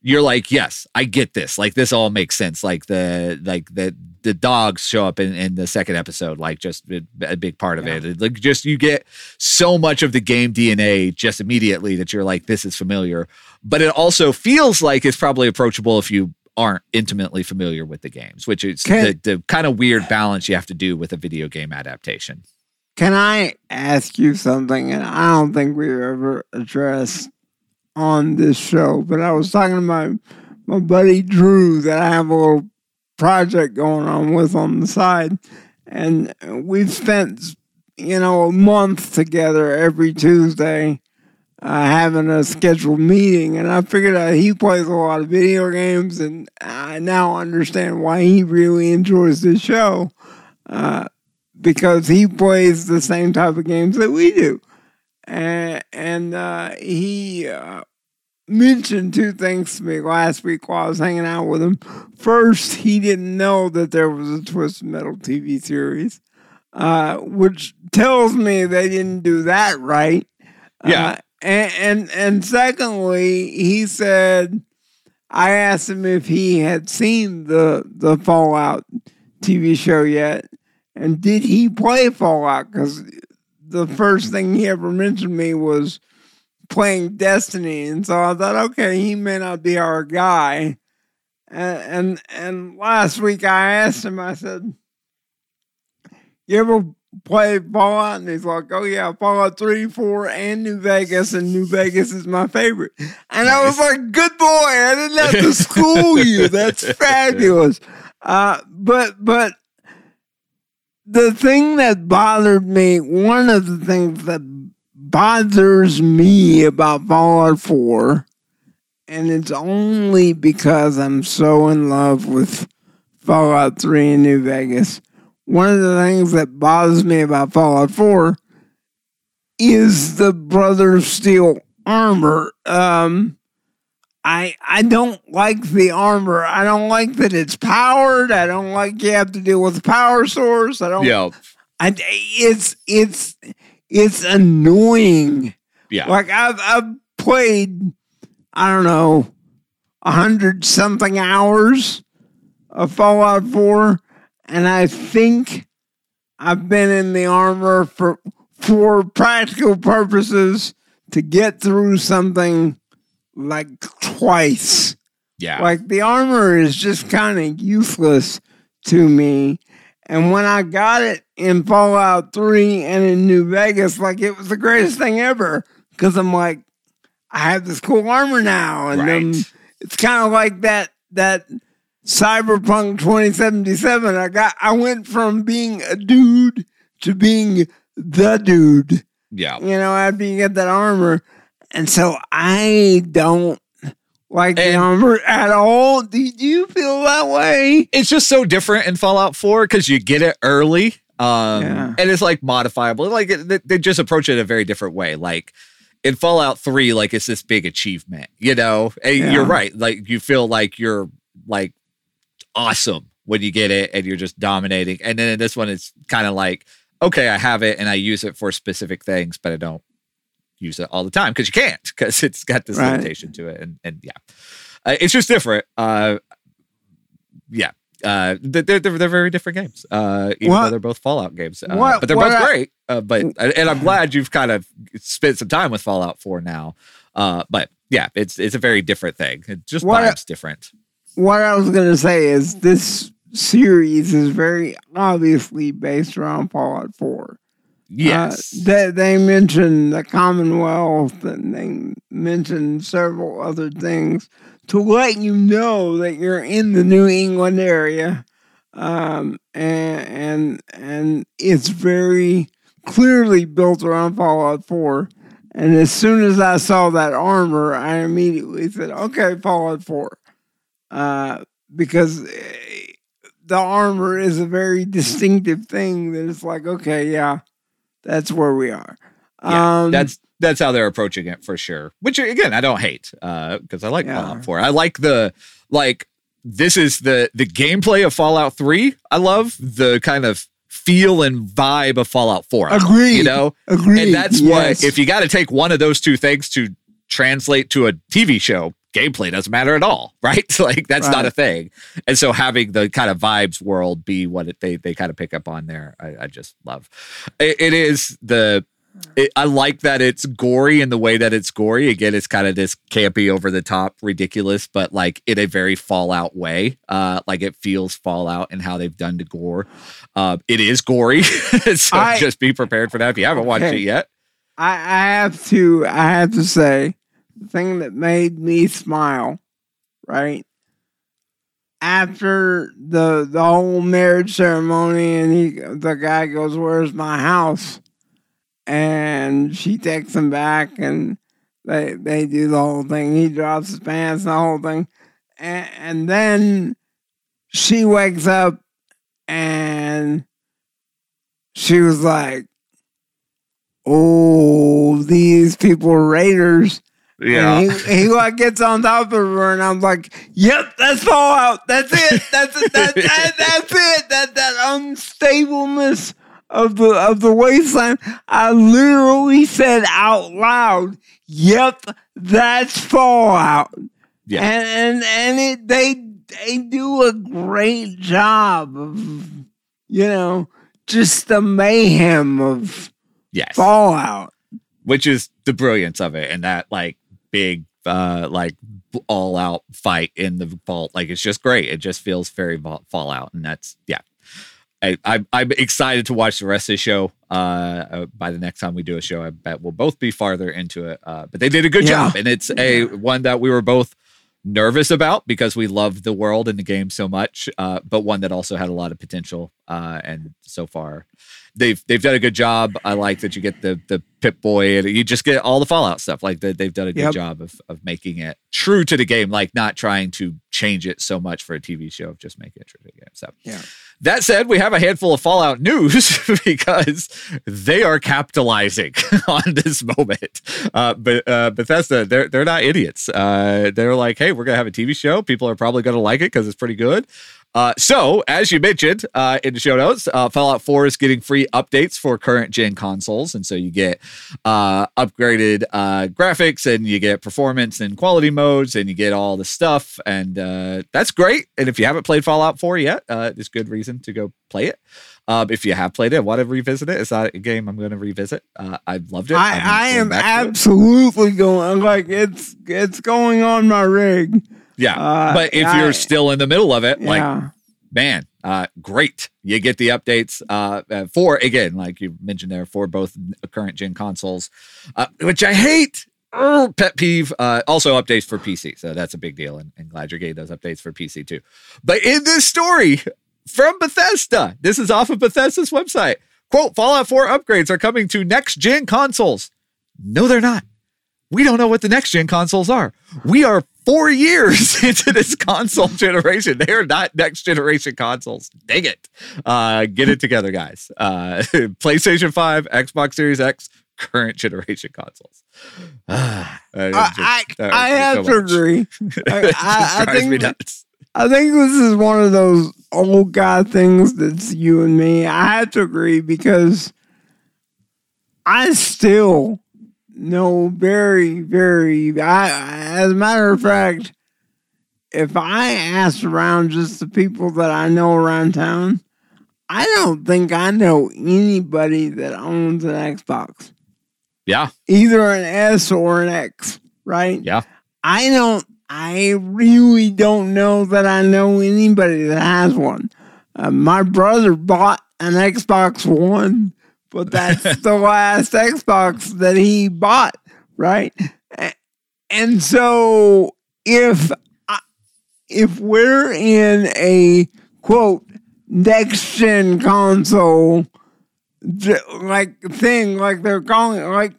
you're like, yes, I get this. Like this all makes sense. Like the like the the dogs show up in, in the second episode, like just a, a big part of yeah. it. Like just you get so much of the game D N A just immediately that you're like, this is familiar. But it also feels like it's probably approachable if you aren't intimately familiar with the games, which is can, the, the kind of weird balance you have to do with a video game adaptation. Can I ask you something? And I don't think we've ever addressed on this show, but I was talking to my, my buddy Drew that I have a little project going on with on the side. And we've spent, you know, a month together every Tuesday uh, having a scheduled meeting. And I figured out he plays a lot of video games, and I now understand why he really enjoys this show. Uh, because he plays the same type of games that we do. And, and uh, he uh, mentioned two things to me last week while I was hanging out with him. First, he didn't know that there was a Twisted Metal T V series, uh, which tells me they didn't do that right. Yeah. Uh, and, and, and secondly, he said, I asked him if he had seen the, the Fallout T V show yet. And did he play Fallout? Because the first thing he ever mentioned to me was playing Destiny. And so I thought, okay, he may not be our guy. And and, and last week I asked him, I said, you ever play Fallout? And he's like, oh yeah, Fallout three, four, and New Vegas. And New Vegas is my favorite. And I was like, good boy, I didn't have to school you. That's fabulous. Uh, but, but, the thing that bothered me, one of the things that bothers me about Fallout four, and it's only because I'm so in love with Fallout three and New Vegas, one of the things that bothers me about Fallout four is the Brother of Steel armor. Um, I I don't like the armor. I don't like that it's powered. I don't like you have to deal with the power source. I don't. Yeah. I, it's it's it's annoying. Yeah. Like I've I've played, I don't know, a hundred something hours of Fallout four, and I think I've been in the armor for for practical purposes to get through something like twice. Yeah. Like the armor is just kind of useless to me. And when I got it in Fallout three and in New Vegas, like it was the greatest thing ever. Because I'm like, I have this cool armor now. And right. um, it's kind of like that that Cyberpunk twenty seventy-seven. I got I went from being a dude to being the dude. Yeah. You know, after you get that armor. And so I don't like the and armor at all. Do, do you feel that way? It's just so different in Fallout four because you get it early. Um, Yeah. and it's like modifiable. Like it, they just approach it a very different way. Like in Fallout three, like it's this big achievement, you know, and Yeah. you're right. Like you feel like you're like awesome when you get it and you're just dominating. And then in this one, it's kind of like, okay, I have it and I use it for specific things, but I don't use it all the time because you can't, because it's got this Right. limitation to it. And, and yeah, uh, it's just different. Uh, yeah. Uh, they're, they're, they're very different games, uh, even What- though they're both Fallout games, uh, what- but they're what both I- great. Uh, but, and I'm glad you've kind of spent some time with Fallout four now. Uh, but yeah, it's, it's a very different thing. It just What I- vibes different. What I was going to say is this series is very obviously based around Fallout four. Yes. Uh, they, they mentioned the Commonwealth and they mentioned several other things to let you know that you're in the New England area. Um, and, and, and it's very clearly built around Fallout four. And as soon as I saw that armor, I immediately said, okay, Fallout four. Uh, because the armor is a very distinctive thing that it's like, okay, yeah, that's where we are. Yeah, um, that's that's how they're approaching it for sure. Which again, I don't hate because uh, I like Yeah. Fallout four. I like the like this is the the gameplay of Fallout three. I love the kind of feel and vibe of Fallout four. Agreed. You know, Agreed. and that's Yes. what if you got to take one of those two things to translate to a T V show, gameplay doesn't matter at all, right? Like that's Right. not a thing. And so having the kind of vibes world be what it, they they kind of pick up on there, I, I just love. It, it is the. It, I like that it's gory in the way that it's gory. Again, it's kind of this campy, over the top, ridiculous, but like in a very Fallout way. Uh, like it feels Fallout and how they've done to gore. Uh, it is gory, so I- just be prepared for that if you haven't watched Okay. it yet. I, I have to I have to say the thing that made me smile, right? After the the whole marriage ceremony and he the guy goes, "Where's my house?" And she takes him back and they they do the whole thing. He drops his pants and the whole thing. And, and then she wakes up and she was like, "Oh, these people are raiders." Yeah. And he, he like gets on top of her, and I'm like, "Yep, that's Fallout. That's it. That's it. That, that, that's it. That that unstableness of the of the wasteland." I literally said out loud, "Yep, that's Fallout." Yeah. And and and it they they do a great job of, you know, just the mayhem of Yes. Fallout. Which is the brilliance of it, and that like big uh like all out fight in the vault. Like it's just great. It just feels very Fall- Fallout, and that's yeah. I, I, I'm excited to watch the rest of the show. Uh, uh, by the next time we do a show, I bet we'll both be farther into it. Uh, but they did a good Yeah. job, and it's a one that we were both nervous about because we love the world and the game so much. Uh, but one that also had a lot of potential. Uh, and so far, they've they've done a good job. I like that you get the the Pip-Boy, and you just get all the Fallout stuff. Like they, they've done a good Yep. job of of making it true to the game, like not trying to change it so much for a T V show, of just making it true to the game. So Yeah. that said, we have a handful of Fallout news because they are capitalizing on this moment. Uh, but uh, Bethesda, they're they're not idiots. Uh, they're like, hey, we're gonna have a T V show. People are probably gonna like it because it's pretty good. Uh, so, as you mentioned uh, in the show notes, uh, Fallout four is getting free updates for current gen consoles. And so you get uh, upgraded uh, graphics, and you get performance and quality modes, and you get all the stuff. And uh, that's great. And if you haven't played Fallout four yet, uh, there's good reason to go play it. Um, if you have played it, want to revisit it, it's not a game I'm going to revisit. Uh, I loved it. I'm I, I going am back to it. absolutely going like it's it's going on my rig. Yeah. uh, but if I- you're still in the middle of it, like, Yeah. man, uh, great. You get the updates uh, uh, for, again, like you mentioned there, for both current gen consoles, uh, which I hate. Oh, pet peeve. Uh, also updates for P C. So that's a big deal. And, and glad you're getting those updates for P C too. But in this story from Bethesda, this is off of Bethesda's website. Quote, Fallout four upgrades are coming to next gen consoles. No, they're not. We don't know what the next gen consoles are. We are four years into this console generation. They are not next generation consoles. Dang it. Uh, get it together, guys. Uh, PlayStation five, Xbox Series X, current generation consoles. Uh, it I just- I, that I hurts have me to so much. agree. It I, just I, I drives me think nuts. I think this is one of those old guy things that's you and me. I have to agree because I still know very, very. I, as a matter of fact, if I asked around just the people that I know around town, I don't think I know anybody that owns an Xbox, Yeah. either an S or an X. Right? Yeah. I don't. I really don't know that I know anybody that has one. Uh, my brother bought an Xbox One, but that's the last Xbox that he bought, right? A- And so if I, if we're in a quote next gen console th- like thing, like they're calling it, like.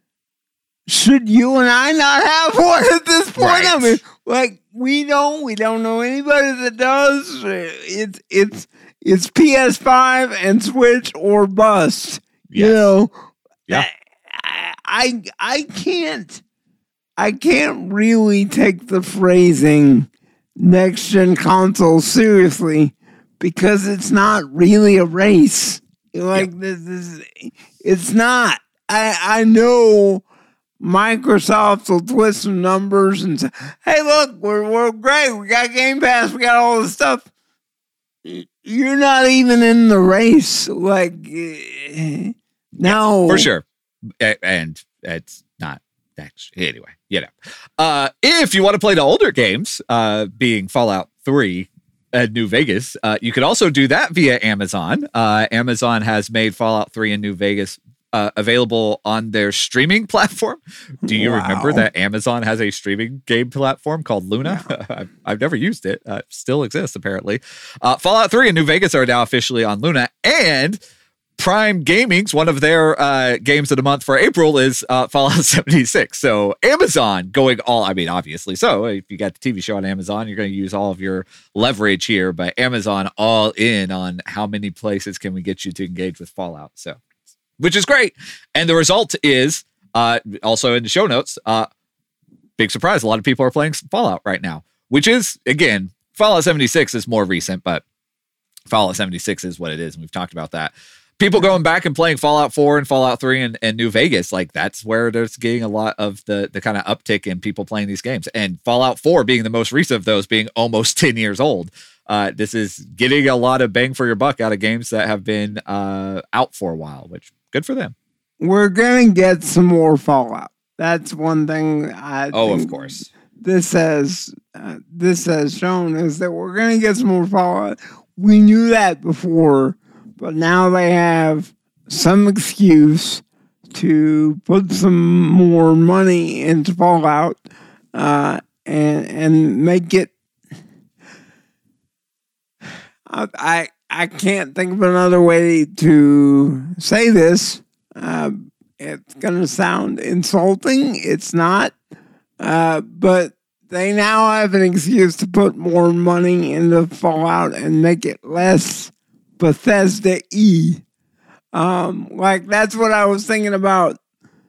Should you and I not have one at this point? Right. I mean, like we don't, we don't know anybody that does. It's it's it's P S five and Switch or bust. You Yes. know, Yeah. I, I I can't I can't really take the phrasing next gen console seriously because it's not really a race. Like this is, it's not. I I know. Microsoft will twist some numbers and say, hey, look, we're, we're great. We got Game Pass. We got all this stuff. You're not even in the race. Like, no. Yeah, for sure. And it's not. Actually, anyway, you know. Uh, if you want to play the older games, uh, being Fallout three and New Vegas, uh, you could also do that via Amazon. Uh, Amazon has made Fallout three and New Vegas uh, available on their streaming platform. Do you wow. remember that Amazon has a streaming game platform called Luna? Wow. I've, I've never used it. Uh, still exists, apparently. Uh, Fallout three and New Vegas are now officially on Luna, and Prime Gaming's one of their uh, games of the month for April is uh, Fallout seventy-six. So Amazon going all, I mean, obviously so. If you got the T V show on Amazon, you're going to use all of your leverage here, but Amazon all in on how many places can we get you to engage with Fallout. So, which is great. And the result is uh, also in the show notes, uh, big surprise. A lot of people are playing Fallout right now, which is, again, Fallout seventy-six is more recent, but Fallout seventy-six is what it is. And we've talked about that. People going back and playing Fallout four and Fallout three and, and New Vegas, like that's where there's getting a lot of the the kind of uptick in people playing these games. And Fallout four being the most recent of those, being almost ten years old. Uh, this is getting a lot of bang for your buck out of games that have been uh, out for a while, which good for them. We're going to get some more Fallout. That's one thing I Oh, think of course. This has, uh, this has shown is that we're going to get some more Fallout. We knew that before. But now they have some excuse to put some more money into Fallout uh, and and make it. I, I I can't think of another way to say this. Uh, it's gonna sound insulting. It's not, uh, but they now have an excuse to put more money into Fallout and make it less Bethesda-y. Um, like, that's what I was thinking about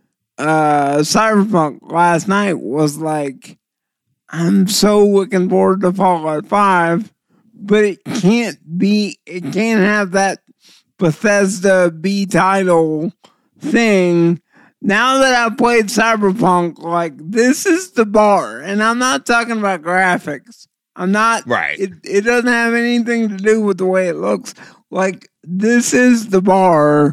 uh, Cyberpunk last night was like, I'm so looking forward to Fallout five, but it can't be, it can't have that Bethesda B-title thing. Now that I've played Cyberpunk, like, this is the bar. And I'm not talking about graphics. I'm not, right. It, it doesn't have anything to do with the way it looks. Like, this is the bar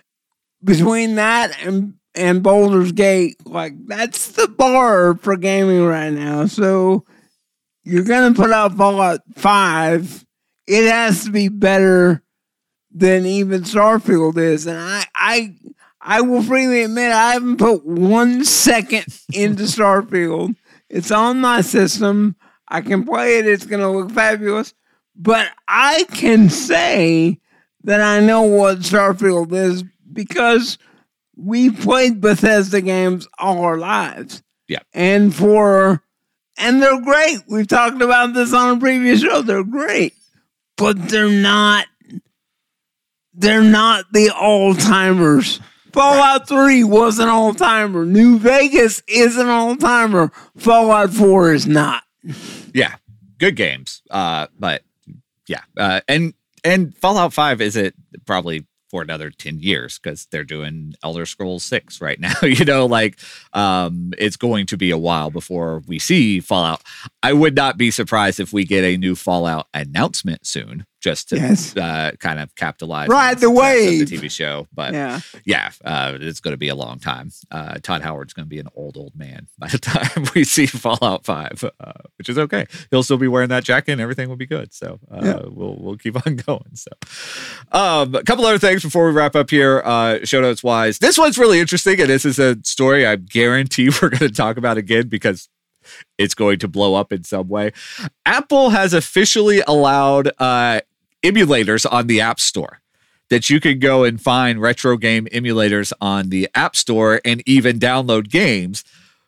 between that and, and Baldur's Gate. Like, that's the bar for gaming right now. So, you're going to put out Fallout five. It has to be better than even Starfield is. And I, I, I will freely admit I haven't put one second into Starfield. It's on my system. I can play it. It's going to look fabulous. But I can say that I know what Starfield is because we played Bethesda games all our lives. Yeah. And for, and they're great. We've talked about this on a previous show. They're great. But they're not, they're not the all-timers. Fallout three was an all-timer. New Vegas is an all-timer. Fallout four is not. Yeah. Good games. Uh, but Yeah, uh, and and Fallout five is it probably for another ten years because they're doing Elder Scrolls six right now. You know, like um, it's going to be a while before we see Fallout. I would not be surprised if we get a new Fallout announcement soon, just to yes. uh, kind of capitalize right on the way the T V show. But yeah, yeah uh, it's going to be a long time. Uh, Todd Howard's going to be an old old man by the time we see Fallout five, uh, which is okay. He'll still be wearing that jacket, and everything will be good. So uh, yeah. we'll we'll keep on going. So um, a couple other things before we wrap up here, uh, show notes wise. This one's really interesting, and this is a story I guarantee we're going to talk about again because it's going to blow up in some way. Apple has officially allowed uh, emulators on the App Store, that you can go and find retro game emulators on the App Store and even download games,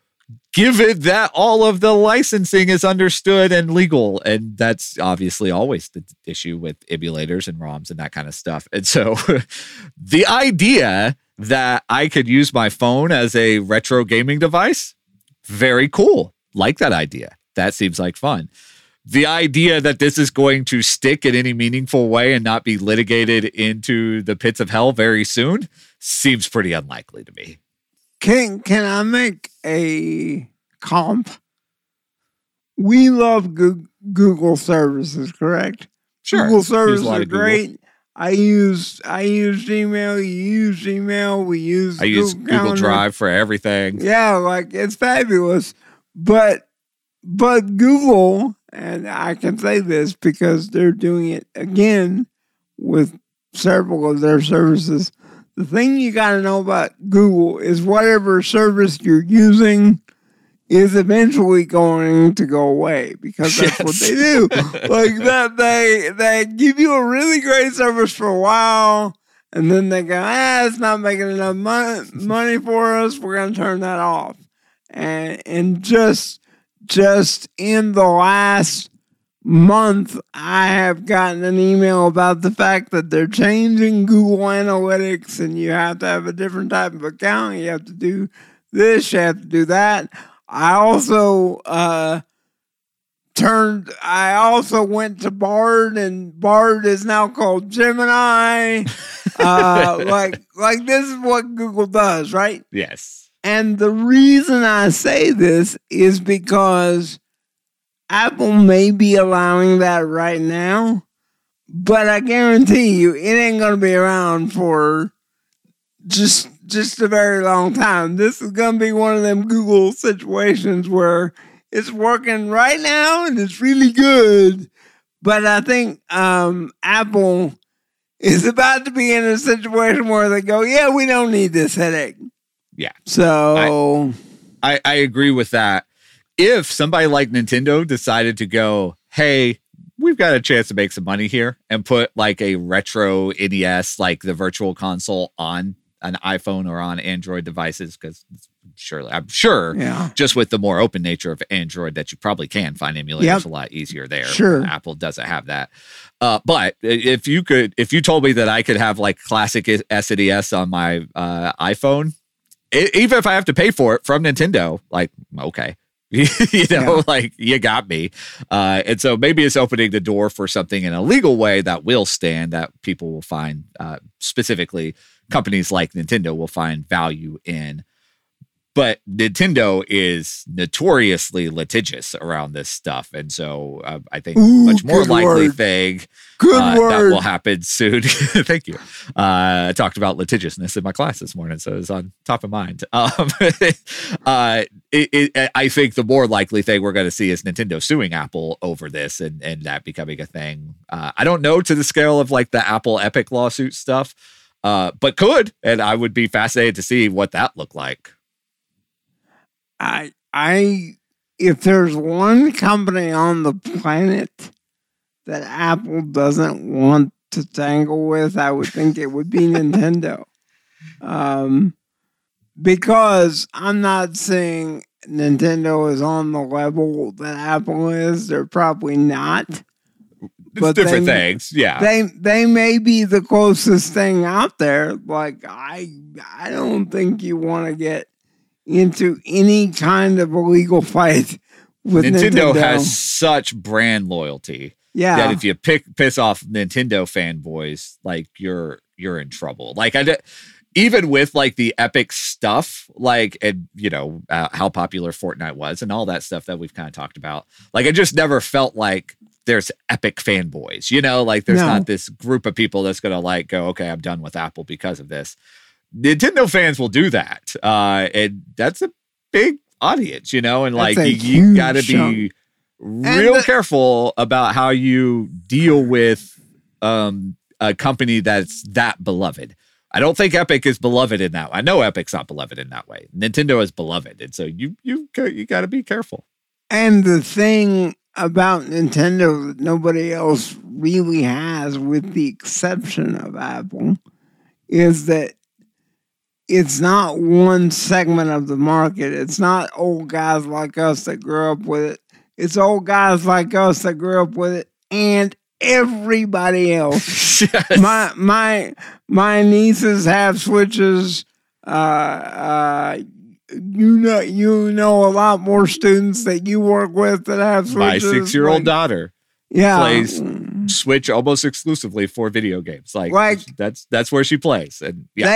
given that all of the licensing is understood and legal. And that's obviously always the issue with emulators and ROMs and that kind of stuff. And so the idea that I could use my phone as a retro gaming device, very cool. Like that idea. That seems like fun. The idea that this is going to stick in any meaningful way and not be litigated into the pits of hell very soon seems pretty unlikely to me. can can I make a comp? We love Goo- Google services, correct? Sure. Google Use a services lot are of Google. great. I use I use Gmail. You use Gmail. We use I use Google, Google Calendar. Drive for everything. Yeah, like it's fabulous. But but Google, and I can say this because they're doing it again with several of their services. The thing you got to know about Google is whatever service you're using is eventually going to go away because that's Yes. what they do. Like that, they they give you a really great service for a while, and then they go, ah, it's not making enough money money for us. We're gonna turn that off. And and just just in the last month, I have gotten an email about the fact that they're changing Google Analytics, and you have to have a different type of account. You have to do this. You have to do that. I also uh, turned. I also went to Bard, and Bard is now called Gemini. uh, like, like this is what Google does, right? Yes. And the reason I say this is because Apple may be allowing that right now, but I guarantee you, it ain't gonna be around for just. just a very long time. This is going to be one of them Google situations where it's working right now and it's really good. But I think um, Apple is about to be in a situation where they go, yeah, we don't need this headache. Yeah. So I, I agree with that. If somebody like Nintendo decided to go, hey, we've got a chance to make some money here and put like a retro N E S, like the virtual console on an iPhone or on Android devices, because surely I'm sure yeah. just with the more open nature of Android that you probably can find emulators Yep. a lot easier there. Sure. Apple doesn't have that. Uh, but if you could, if you told me that I could have like classic S N E S on my uh, iPhone, it, even if I have to pay for it from Nintendo, like, okay. you know, Yeah. like you got me. Uh, and so maybe it's opening the door for something in a legal way that will stand, that people will find, uh, specifically companies like Nintendo will find value in. But Nintendo is notoriously litigious around this stuff. And so uh, I think Ooh, much more good likely word. thing Good uh, that word. will happen soon. Thank you. Uh, I talked about litigiousness in my class this morning, so it's on top of mind. Um, uh, it, it, I think the more likely thing we're going to see is Nintendo suing Apple over this and, and that becoming a thing. Uh, I don't know to the scale of like the Apple Epic lawsuit stuff, uh, but could. And I would be fascinated to see what that looked like. I, I, if there's one company on the planet that Apple doesn't want to tangle with, I would think it would be Nintendo. Um, because I'm not saying Nintendo is on the level that Apple is. They're probably not. It's But different they- things. Yeah. They they may be the closest thing out there. Like I I don't think you want to get into any kind of a legal fight with Nintendo, Nintendo. has such brand loyalty yeah. that if you pick piss off Nintendo fanboys, like you're you're in trouble. Like I, did- even with like the Epic stuff, like and you know uh, how popular Fortnite was and all that stuff that we've kind of talked about. Like I just never felt like there's Epic fanboys. You know, like there's No. not this group of people that's gonna like go, okay, I'm done with Apple because of this. Nintendo fans will do that, uh, and that's a big audience, you know, and That's like a you, you huge got to chunk. be real the- careful about how you deal with um, a company that's that beloved. I don't think Epic is beloved in that way. I know Epic's not beloved in that way. Nintendo is beloved, and so you you you got to be careful. And the thing about Nintendo that nobody else really has, with the exception of Apple, is that it's not one segment of the market. It's not old guys like us that grew up with it. It's old guys like us that grew up with it and everybody else. Yes. My my my nieces have Switches. Uh, uh, you know you know a lot more students that you work with that have Switches. My six-year-old Like, daughter yeah, plays Switch almost exclusively for video games. Like, Like- that's that's where she plays, and yeah, they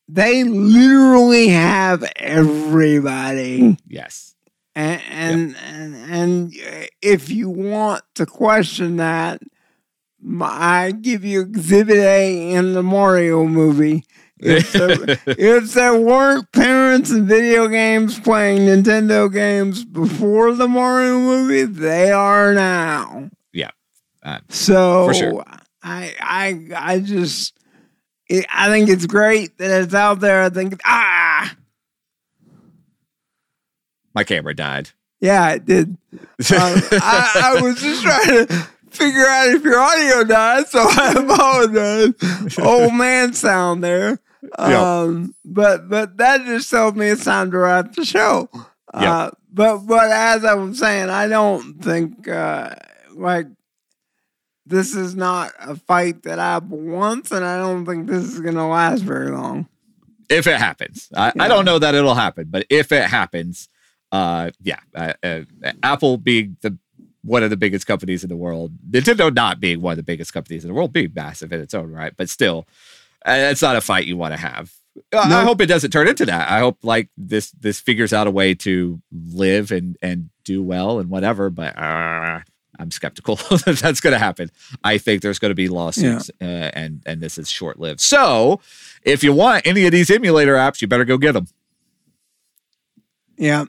they literally have everybody. Yes. And and, yep. and and if you want to question that, I give you Exhibit A in the Mario movie. If there, if there weren't parents in video games playing Nintendo games before the Mario movie, they are now. Yeah. Uh, so for sure. I I I just it, I think it's great that it's out there. I think ah, my camera died. Yeah, it did. um, I, I was just trying to figure out if your audio died, so I apologize. Old man sound there. Um, yep. But but that just tells me it's time to wrap the show. Uh, yep. But but as I was saying, I don't think uh, like this is not a fight that Apple wants, and I don't think this is going to last very long. If it happens, I, yeah. I don't know that it'll happen, but if it happens, uh, yeah, uh, uh, Apple being the one of the biggest companies in the world, Nintendo not being one of the biggest companies in the world, being massive in its own right, but still. Uh, it's not a fight you want to have. Uh, no. I hope it doesn't turn into that. I hope like this this figures out a way to live and and do well and whatever. But uh, I'm skeptical that that's going to happen. I think there's going to be lawsuits, yeah. uh, and and this is short lived. So if you want any of these emulator apps, you better go get them. Yeah,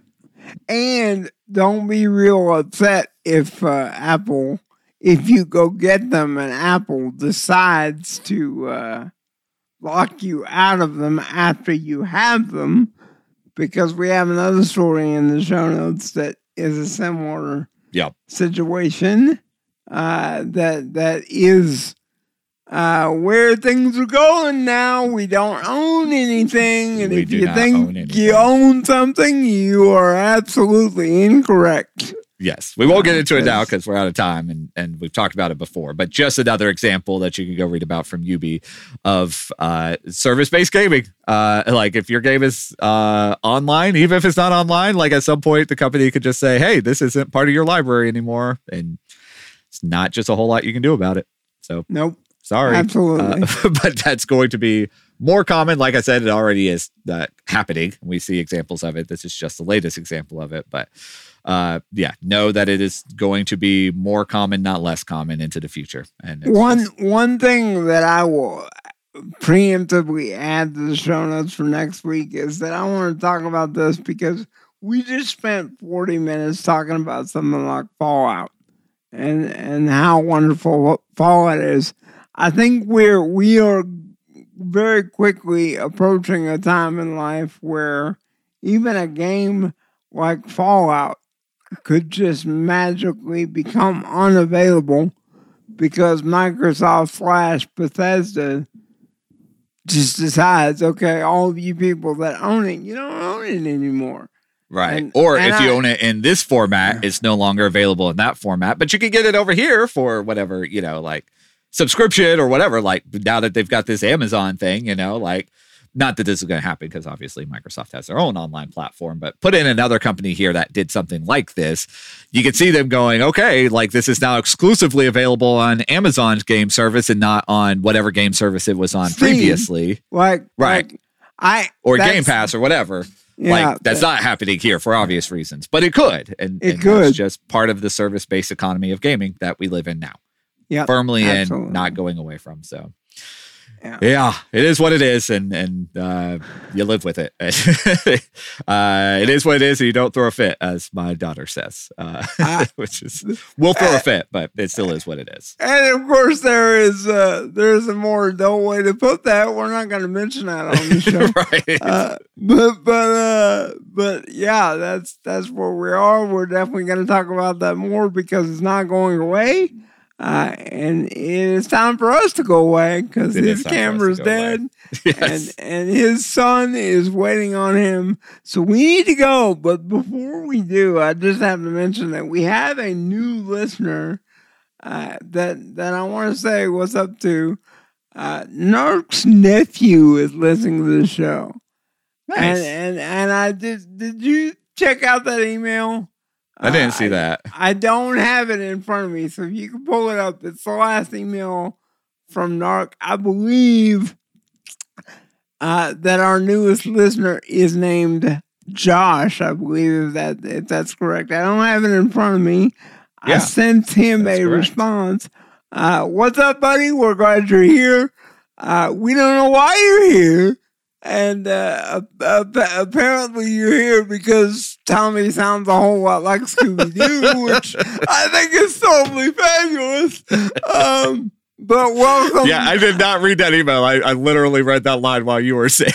and don't be real upset if uh, Apple, if you go get them and Apple decides to. Uh, lock you out of them after you have them, because we have another story in the show notes that is a similar yep. situation uh, that that is uh, where things are going now. We don't own anything, and we if you think you own something, you are absolutely incorrect. Yes, we won't get into it now because we're out of time, and, and we've talked about it before. But just another example that you can go read about from Ubi of uh, service-based gaming. Uh, like if your game is uh, online, even if it's not online, like at some point the company could just say, "Hey, this isn't part of your library anymore," and it's not just a whole lot you can do about it. So nope, sorry, absolutely. Uh, but that's going to be more common. Like I said, it already is uh, happening. We see examples of it. This is just the latest example of it, but. Uh, yeah, know that it is going to be more common, not less common into the future. And one just... one thing that I will preemptively add to the show notes for next week is that I want to talk about this because we just spent forty minutes talking about something like Fallout and and how wonderful Fallout is. I think we're we are very quickly approaching a time in life where even a game like Fallout could just magically become unavailable because Microsoft slash Bethesda just decides, okay, all of you people that own it, you don't own it anymore. Right. And, or and if I, you own it in this format, it's no longer available in that format, but you can get it over here for whatever, you know, like subscription or whatever. Like now that they've got this Amazon thing, you know, like, not that this is going to happen because obviously Microsoft has their own online platform, but put in another company here that did something like this. You can see them going, okay, like this is now exclusively available on Amazon's game service and not on whatever game service it was on Steam. previously. Like, right. Like, I, or Game Pass or whatever. Yeah, like that's not happening here for obvious reasons, but it could. And, it and could. It's just part of the service-based economy of gaming that we live in now. Yep, firmly absolutely. in, not going away from. So. Yeah. yeah, it is what it is, and and uh, you live with it. uh, it is what it is, and you don't throw a fit, as my daughter says, uh, I, which is we'll throw a fit, but it still is what it is. And of course, there is uh, there's a more adult way to put that. We're not going to mention that on the show, right? Uh, but but uh, but yeah, that's that's where we are. We're definitely going to talk about that more because it's not going away. Uh, and it is time for us to go away because his camera's dead yes. and, and his son is waiting on him. So we need to go. But before we do, I just have to mention that we have a new listener uh, that, that I want to say what's up to. Uh, Nark's nephew is listening to the show. Nice. And, and, and I did, did you check out that email? I didn't see uh, that. I, I don't have it in front of me, so if you can pull it up, it's the last email from Narc. I believe uh, that our newest listener is named Josh, I believe, if that if that's correct. I don't have it in front of me. Yeah, I sent him a correct. response. Uh, what's up, buddy? We're glad you're here. Uh, we don't know why you're here. And uh, uh, apparently you're here because Tommy sounds a whole lot like Scooby-Doo, which I think is totally fabulous. Um, but welcome. Yeah, I did not read that email. I, I literally read that line while you were saying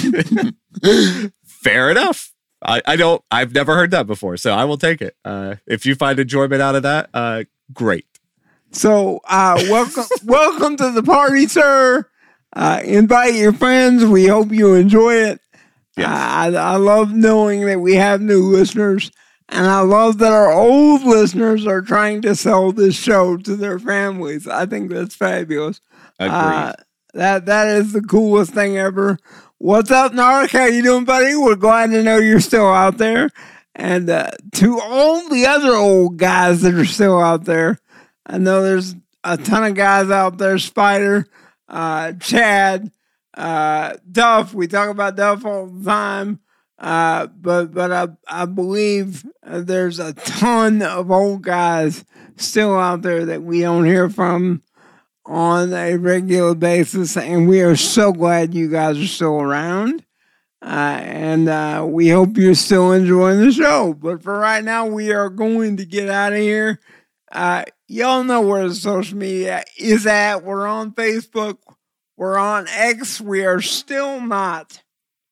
it. Fair enough. I, I don't, I've never heard that before, so I will take it. Uh, if you find enjoyment out of that, uh, great. So uh, welcome, welcome to the party, sir. Uh, invite your friends. We hope you enjoy it. Yes. Uh, I, I love knowing that we have new listeners, and I love that our old listeners are trying to sell this show to their families. I think that's fabulous. Agreed. Uh, that that is the coolest thing ever. What's up, Nark? How you doing, buddy? We're glad to know you're still out there. And uh, to all the other old guys that are still out there, I know there's a ton of guys out there. Spider. Uh, Chad, uh, Duff, we talk about Duff all the time, uh, but but I, I believe uh, there's a ton of old guys still out there that we don't hear from on a regular basis, and we are so glad you guys are still around, uh, and uh, we hope you're still enjoying the show. But for right now, we are going to get out of here. Uh, y'all know where the social media is at. We're on Facebook. We're on X. We are still not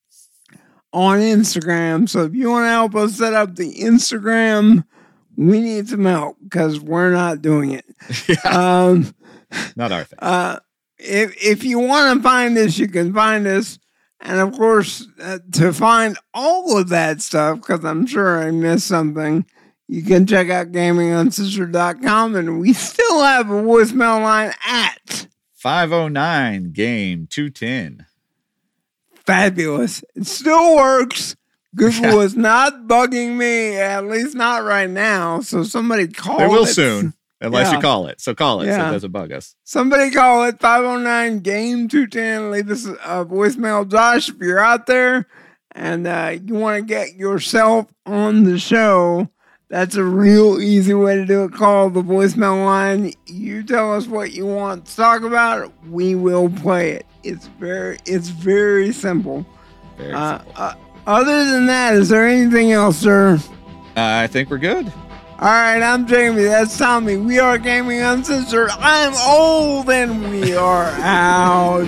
on Instagram. So if you want to help us set up the Instagram, we need some help because we're not doing it. Yeah. Um, not our thing. Uh, if, if you want to find us, you can find us. And of course, uh, to find all of that stuff, because I'm sure I missed something, you can check out gaming uncensored dot com, and we still have a voicemail line at five oh nine game two ten. Fabulous. It still works. Google Yeah. is not bugging me, at least not right now. So somebody call it. They will soon, unless Yeah. you call it. So call it so Yeah. it doesn't bug us. Somebody call it five oh nine game two ten. Leave us a voicemail. Josh, if you're out there and uh, you want to get yourself on the show, that's a real easy way to do it. Call the voicemail line. You tell us what you want to talk about. We will play it. It's very, it's very simple. Very Uh, simple. uh, other than that, is there anything else, sir? Uh, I think we're good. All right, I'm Jamie. That's Tommy. We are Gaming Uncensored. I'm old and we are out.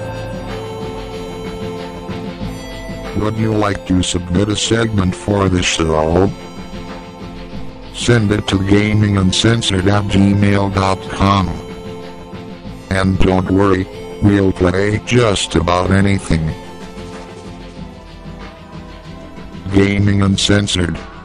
Would you like to submit a segment for the show? Send it to gaming uncensored at gmail dot com. And don't worry, we'll play just about anything. Gaming Uncensored.